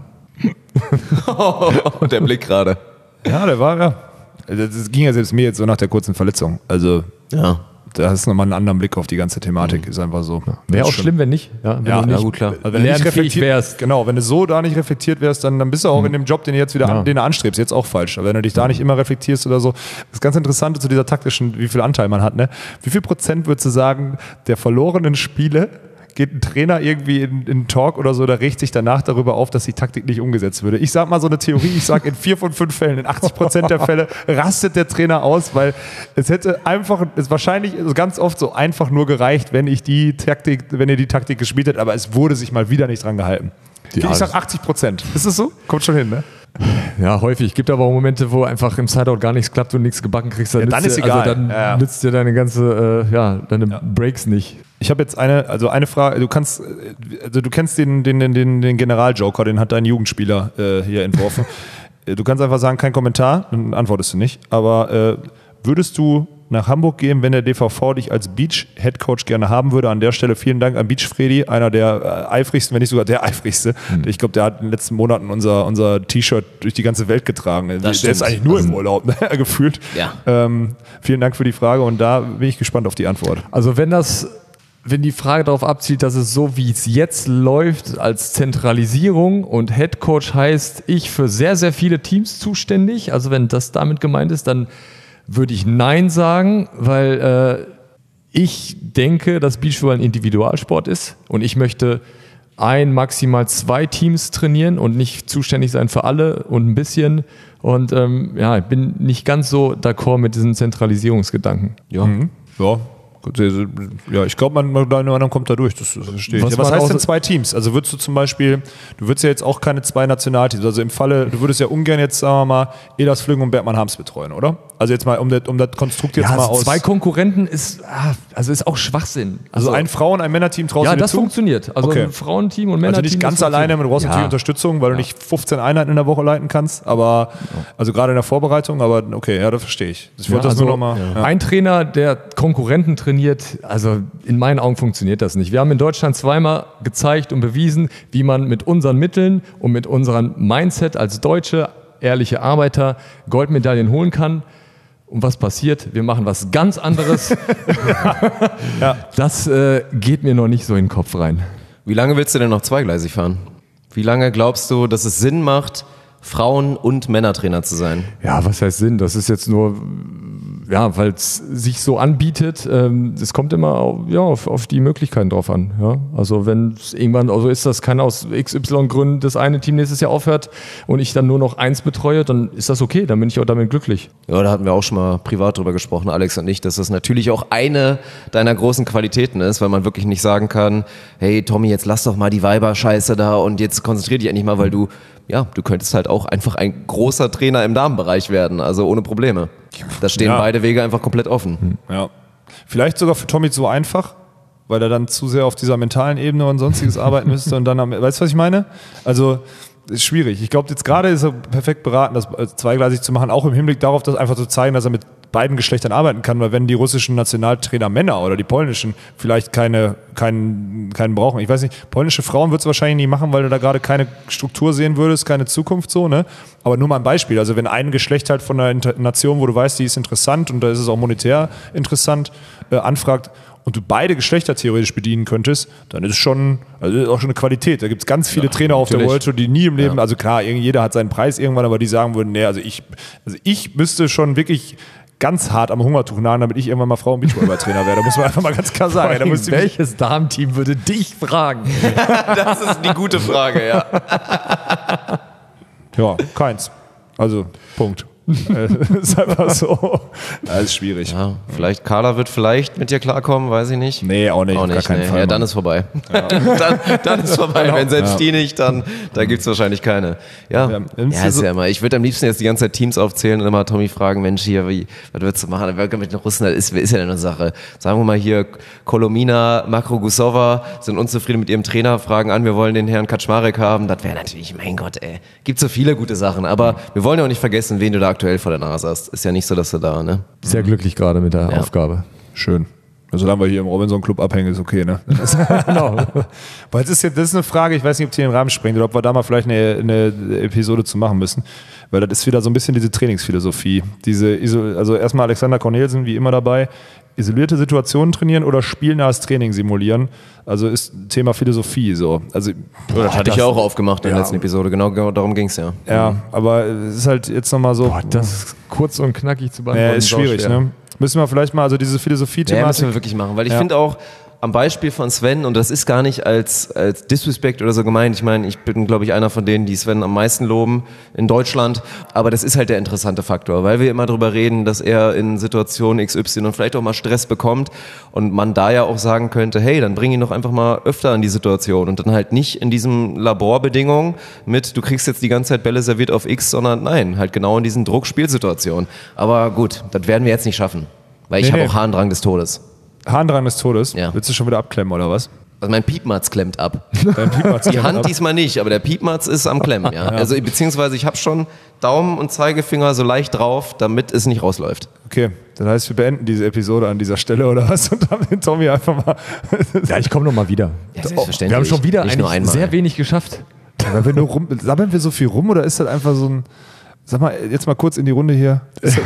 Der Blick gerade. Ja, der war, das ging ja selbst mir jetzt so nach der kurzen Verletzung. Also da hast du nochmal einen anderen Blick auf die ganze Thematik, ist einfach so. Wäre auch schlimm, wenn nicht. Ja, wenn du nicht gut, klar. Also wenn du nicht reflektiert wärst. Genau, wenn du so da nicht reflektiert wärst, dann bist du auch in dem Job, den du jetzt wieder den du anstrebst, jetzt auch falsch. Aber wenn du dich da nicht immer reflektierst oder so, das ganz Interessante zu dieser taktischen, wie viel Anteil man hat, ne? Wie viel Prozent würdest du sagen, der verlorenen Spiele geht ein Trainer irgendwie in einen Talk oder so, da regt sich danach darüber auf, dass die Taktik nicht umgesetzt würde. Ich sag mal so eine Theorie, ich sag in 4 von 5 Fällen, in 80% der Fälle rastet der Trainer aus, weil es wahrscheinlich ganz oft so einfach nur gereicht, wenn ihr die Taktik gespielt hättet, aber es wurde sich mal wieder nicht dran gehalten. Ich sag 80%. Ist es so? Kommt schon hin, ne? Ja, häufig. Es gibt aber auch Momente, wo einfach im Sideout gar nichts klappt und nichts gebacken kriegst. Dann ist egal. Also dann nützt dir deine ganze, deine Breaks nicht. Ich habe jetzt eine Frage. Du kennst den Generaljoker, den hat dein Jugendspieler hier entworfen. Du kannst einfach sagen, kein Kommentar, dann antwortest du nicht. Aber würdest du nach Hamburg gehen, wenn der DVV dich als Beach-Headcoach gerne haben würde? An der Stelle vielen Dank an Beach Freddy, einer der eifrigsten, wenn nicht sogar der eifrigste. Ich glaube, der hat in den letzten Monaten unser T-Shirt durch die ganze Welt getragen. Der ist eigentlich nur im Urlaub, ne? Gefühlt. Ja. Vielen Dank für die Frage und da bin ich gespannt auf die Antwort. Also wenn die Frage darauf abzielt, dass es so, wie es jetzt läuft, als Zentralisierung und Headcoach heißt, ich für sehr, sehr viele Teams zuständig, also wenn das damit gemeint ist, dann würde ich Nein sagen, weil ich denke, dass Beachvolleyball ein Individualsport ist und ich möchte maximal 2 Teams trainieren und nicht zuständig sein für alle und ein bisschen. Und ich bin nicht ganz so d'accord mit diesen Zentralisierungsgedanken. Ja, Ja, ich glaube, man kommt da durch, das verstehe ich. Was heißt denn 2 Teams? Also würdest du zum Beispiel, du würdest ja jetzt auch keine 2 Nationalteams, also im Falle, du würdest ja ungern jetzt, sagen wir mal, Elas Flüggen und Bergmann Harms betreuen, oder? Also jetzt mal, um das Konstrukt jetzt mal aus... 2 Konkurrenten ist auch Schwachsinn. Also ein Frauen-, ein Männerteam traust du dir das zu? funktioniert. Also ein Frauenteam und Männerteam. Also nicht ganz alleine, du brauchst natürlich Unterstützung, weil du nicht 15 Einheiten in der Woche leiten kannst, aber also gerade in der Vorbereitung, aber okay, ja, das verstehe ich. Ich wollte das nur noch mal. Ja. Ein Trainer, der Konkurrenten trainiert, also in meinen Augen funktioniert das nicht. Wir haben in Deutschland zweimal gezeigt und bewiesen, wie man mit unseren Mitteln und mit unserem Mindset als deutsche, ehrliche Arbeiter Goldmedaillen holen kann. Und was passiert? Wir machen was ganz anderes. Das geht mir noch nicht so in den Kopf rein. Wie lange willst du denn noch zweigleisig fahren? Wie lange glaubst du, dass es Sinn macht, Frauen- und Männertrainer zu sein? Ja, was heißt Sinn? Das ist jetzt nur, weil es sich so anbietet. Es kommt immer auf die Möglichkeiten drauf an. Ja? Also wenn es irgendwann, also ist das kann aus XY-Gründen das eine Team nächstes Jahr aufhört und ich dann nur noch 1 betreue, dann ist das okay, dann bin ich auch damit glücklich. Ja, da hatten wir auch schon mal privat drüber gesprochen, Alex und ich, dass das natürlich auch eine deiner großen Qualitäten ist, weil man wirklich nicht sagen kann, hey Tommy, jetzt lass doch mal die Weiber-Scheiße da und jetzt konzentrier dich endlich mal, weil du könntest halt auch einfach ein großer Trainer im Damenbereich werden, also ohne Probleme. Da stehen beide Wege einfach komplett offen. Ja. Vielleicht sogar für Tommy so einfach, weil er dann zu sehr auf dieser mentalen Ebene und sonstiges arbeiten müsste und dann, weißt du, was ich meine? Also, ist schwierig. Ich glaube, jetzt gerade ist er perfekt beraten, das zweigleisig zu machen, auch im Hinblick darauf, das einfach zu zeigen, dass er mit beiden Geschlechtern arbeiten kann, weil wenn die russischen Nationaltrainer Männer oder die polnischen vielleicht keinen brauchen. Ich weiß nicht, polnische Frauen würdest du wahrscheinlich nie machen, weil du da gerade keine Struktur sehen würdest, keine Zukunft so, ne? Aber nur mal ein Beispiel. Also wenn ein Geschlecht halt von einer Nation, wo du weißt, die ist interessant und da ist es auch monetär interessant, anfragt und du beide Geschlechter theoretisch bedienen könntest, dann ist es schon, also ist auch schon eine Qualität. Da gibt es ganz viele Trainer auf der World Tour, die nie im Leben, also klar, jeder hat seinen Preis irgendwann, aber die sagen würden, nee, also ich müsste schon wirklich ganz hart am Hungertuch nagen, damit ich irgendwann mal Frau- und Beachvolleyball-Trainer werde. Da muss man einfach mal ganz klar sagen. Welches Damenteam würde dich fragen? Das ist die gute Frage, ja. Ja, keins. Also, Punkt. Ist einfach so. Das ist schwierig. Ja, vielleicht Carla wird vielleicht mit dir klarkommen, weiß ich nicht. Nee, auch nicht. Auf gar keinen Fall. Ja, dann ist vorbei. Ja. dann ist vorbei. Genau. Wenn selbst die nicht, dann da gibt es wahrscheinlich keine. Ist ja immer. Ich würde am liebsten jetzt die ganze Zeit Teams aufzählen und immer Tommy fragen, Mensch, hier, was würdest du machen? Mit den Russen, das ist ja eine Sache. Sagen wir mal hier, Kolomina, Makrogusova sind unzufrieden mit ihrem Trainer, fragen an, wir wollen den Herrn Kaczmarek haben. Das wäre natürlich, mein Gott, gibt so viele gute Sachen. Aber wir wollen ja auch nicht vergessen, wen du da aktuell vor der Nase hast. Ist ja nicht so, dass du da, ne? Sehr glücklich gerade mit der Aufgabe. Schön. Solange wir hier im Robinson Club abhängen, ist okay, ne? Genau. Weil das ist eine Frage, ich weiß nicht, ob die den Rahmen sprengt oder ob wir da mal vielleicht eine Episode zu machen müssen. Weil das ist wieder so ein bisschen diese Trainingsphilosophie. Also erstmal Alexander Cornelsen, wie immer dabei, isolierte Situationen trainieren oder spielnahes Training simulieren. Also ist Thema Philosophie so. Also, das hatte ich ja auch aufgemacht in der letzten Episode. Genau darum ging es ja. Ja, aber es ist halt jetzt nochmal so. Das ist kurz und knackig zu beantworten. Ist schwierig, ne? Müssen wir vielleicht mal, also diese Philosophie-Thematik. Ja, müssen wir wirklich machen, weil ich finde auch, am Beispiel von Sven, und das ist gar nicht als Disrespect oder so gemeint, ich meine, ich bin, glaube ich, einer von denen, die Sven am meisten loben in Deutschland, aber das ist halt der interessante Faktor, weil wir immer drüber reden, dass er in Situationen XY und vielleicht auch mal Stress bekommt und man da ja auch sagen könnte, hey, dann bring ihn doch einfach mal öfter in die Situation und dann halt nicht in diesen Laborbedingungen mit, du kriegst jetzt die ganze Zeit Bälle serviert auf X, sondern nein, halt genau in diesen Druckspielsituationen. Aber gut, das werden wir jetzt nicht schaffen, weil ich habe auch Harndrang des Todes. Harndrang des Todes? Ja. Willst du schon wieder abklemmen, oder was? Also mein Piepmatz klemmt ab. Die Hand diesmal nicht, aber der Piepmatz ist am Klemmen, ja. Also beziehungsweise ich habe schon Daumen und Zeigefinger so leicht drauf, damit es nicht rausläuft. Okay, das heißt, wir beenden diese Episode an dieser Stelle, oder was? Und haben den Tommy einfach mal... Ja, ich komme nochmal wieder. Ja, selbstverständlich. Wir haben schon wieder nicht eigentlich sehr wenig geschafft. Ja, sammeln wir so viel rum, oder ist das einfach so ein... Sag mal, jetzt mal kurz in die Runde hier.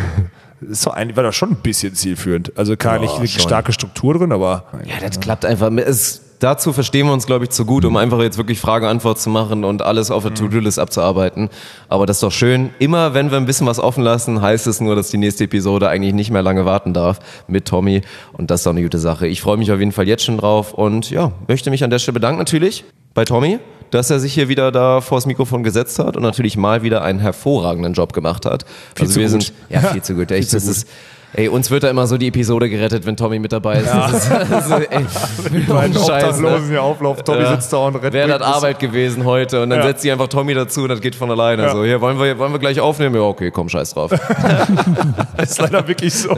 War das schon ein bisschen zielführend. Also klar, nicht eine starke Struktur drin, aber... Ja, das klappt einfach. Dazu verstehen wir uns, glaube ich, zu gut, um einfach jetzt wirklich Frage-Antwort zu machen und alles auf der To-Do-List abzuarbeiten. Aber das ist doch schön. Immer, wenn wir ein bisschen was offen lassen, heißt es nur, dass die nächste Episode eigentlich nicht mehr lange warten darf mit Tommy. Und das ist doch eine gute Sache. Ich freue mich auf jeden Fall jetzt schon drauf und ja, möchte mich an der Stelle bedanken natürlich bei Tommy, dass er sich hier wieder da vors Mikrofon gesetzt hat und natürlich mal wieder einen hervorragenden Job gemacht hat. Viel zu gut. Viel zu gut. Echt, das ist Ey, uns wird da immer so die Episode gerettet, wenn Tommy mit dabei ist. Ja. Das ist echt Die beiden Obdachlosen hier auflaufen, Tommy sitzt da und rettet. Wäre das Arbeit gewesen heute und dann setzt sie einfach Tommy dazu und das geht von alleine. So, hier, wollen wir gleich aufnehmen? Ja, okay, komm, scheiß drauf. Das ist leider wirklich so.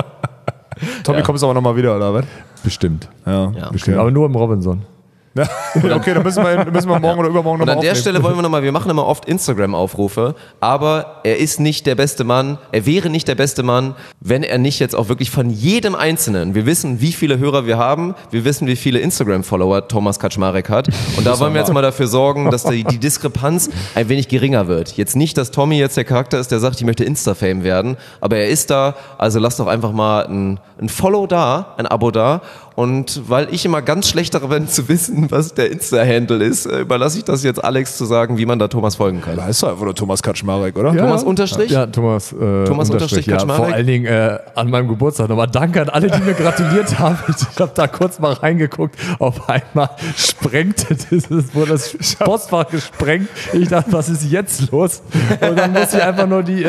Tommy, kommst aber nochmal wieder, oder was? Bestimmt. Ja. Bestimmt. Aber nur im Robinson. Ja. Okay, dann müssen wir morgen oder übermorgen Und nochmal an der Stelle wollen wir nochmal, wir machen immer oft Instagram-Aufrufe, aber er ist nicht der beste Mann, er wäre nicht der beste Mann, wenn er nicht jetzt auch wirklich von jedem Einzelnen, wir wissen, wie viele Hörer wir haben, wir wissen, wie viele Instagram-Follower Thomas Kaczmarek hat und da wollen wir jetzt mal dafür sorgen, dass die Diskrepanz ein wenig geringer wird. Jetzt nicht, dass Tommy jetzt der Charakter ist, der sagt, ich möchte Insta-Fame werden, aber er ist da, also lasst doch einfach mal ein Follow da, ein Abo da. Und weil ich immer ganz schlecht darin bin zu wissen, was der Insta-Handle ist, überlasse ich das jetzt Alex zu sagen, wie man da Thomas folgen kann. Da ist doch einfach nur Thomas Kaczmarek, oder? Thomas Unterstrich? Ja, Thomas Unterstrich ja. Kaczmarek. Vor allen Dingen an meinem Geburtstag nochmal danke an alle, die mir gratuliert haben. Ich habe da kurz mal reingeguckt. Auf einmal sprengte wurde das Postfach gesprengt. Ich dachte, was ist jetzt los? Und dann musste ich einfach nur die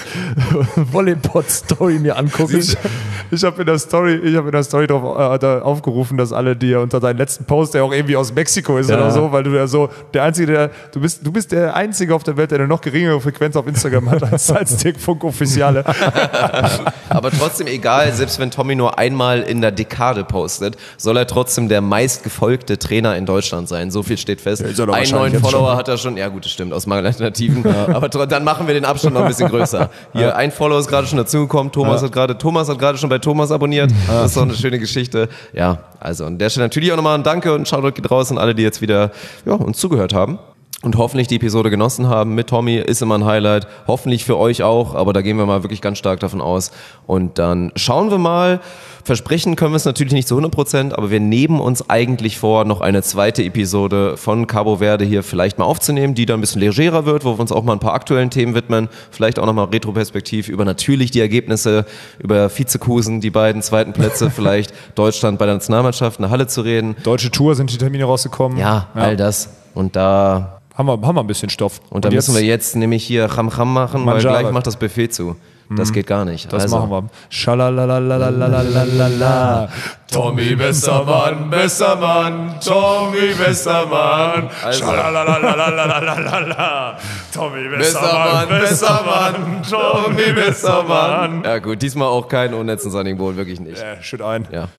Volleyball-Story mir angucken. Ich habe in der Story drauf aufgerufen, dass alle dir unter deinen letzten Post, der auch irgendwie aus Mexiko ist oder so, weil du ja so der Einzige, du bist der Einzige auf der Welt, der eine noch geringere Frequenz auf Instagram hat als Dick Funk Officiale. Aber trotzdem egal, selbst wenn Tommy nur einmal in der Dekade postet, soll er trotzdem der meistgefolgte Trainer in Deutschland sein. So viel steht fest. Ja, einen neuen Follower hat er schon. Ja gut, das stimmt, aus Mangel-Alternativen. Aber dann machen wir den Abstand noch ein bisschen größer. Hier, ein Follower ist gerade schon dazugekommen. Thomas hat gerade schon bei Thomas abonniert. Das ist doch eine schöne Geschichte. Ja, also an der Stelle natürlich auch nochmal ein Danke und Shoutout geht raus an alle, die jetzt wieder uns zugehört haben. Und hoffentlich die Episode genossen haben mit Tommy, ist immer ein Highlight. Hoffentlich für euch auch, aber da gehen wir mal wirklich ganz stark davon aus. Und dann schauen wir mal. Versprechen können wir es natürlich nicht zu 100%, aber wir nehmen uns eigentlich vor, noch eine zweite Episode von Cabo Verde hier vielleicht mal aufzunehmen, die dann ein bisschen legerer wird, wo wir uns auch mal ein paar aktuellen Themen widmen. Vielleicht auch nochmal retroperspektiv über natürlich die Ergebnisse, über Vizekusen, die beiden zweiten Plätze, vielleicht Deutschland bei der Nationalmannschaft, eine Halle zu reden. Deutsche Tour sind die Termine rausgekommen. Ja, all das. Und da haben wir ein bisschen Stoff. Und da müssen wir jetzt nämlich hier Cham machen, weil gleich macht das Buffet zu. Das geht gar nicht. Das machen wir. Schalalalalalalalala. Tommy besser Mann, Tommy besser Mann. Schalalalalalalalala. Tommy besser Mann, Tommy besser Mann. Ja gut, diesmal auch kein Unnetz und Sonningboden, wirklich nicht. Schütt ein. Ja.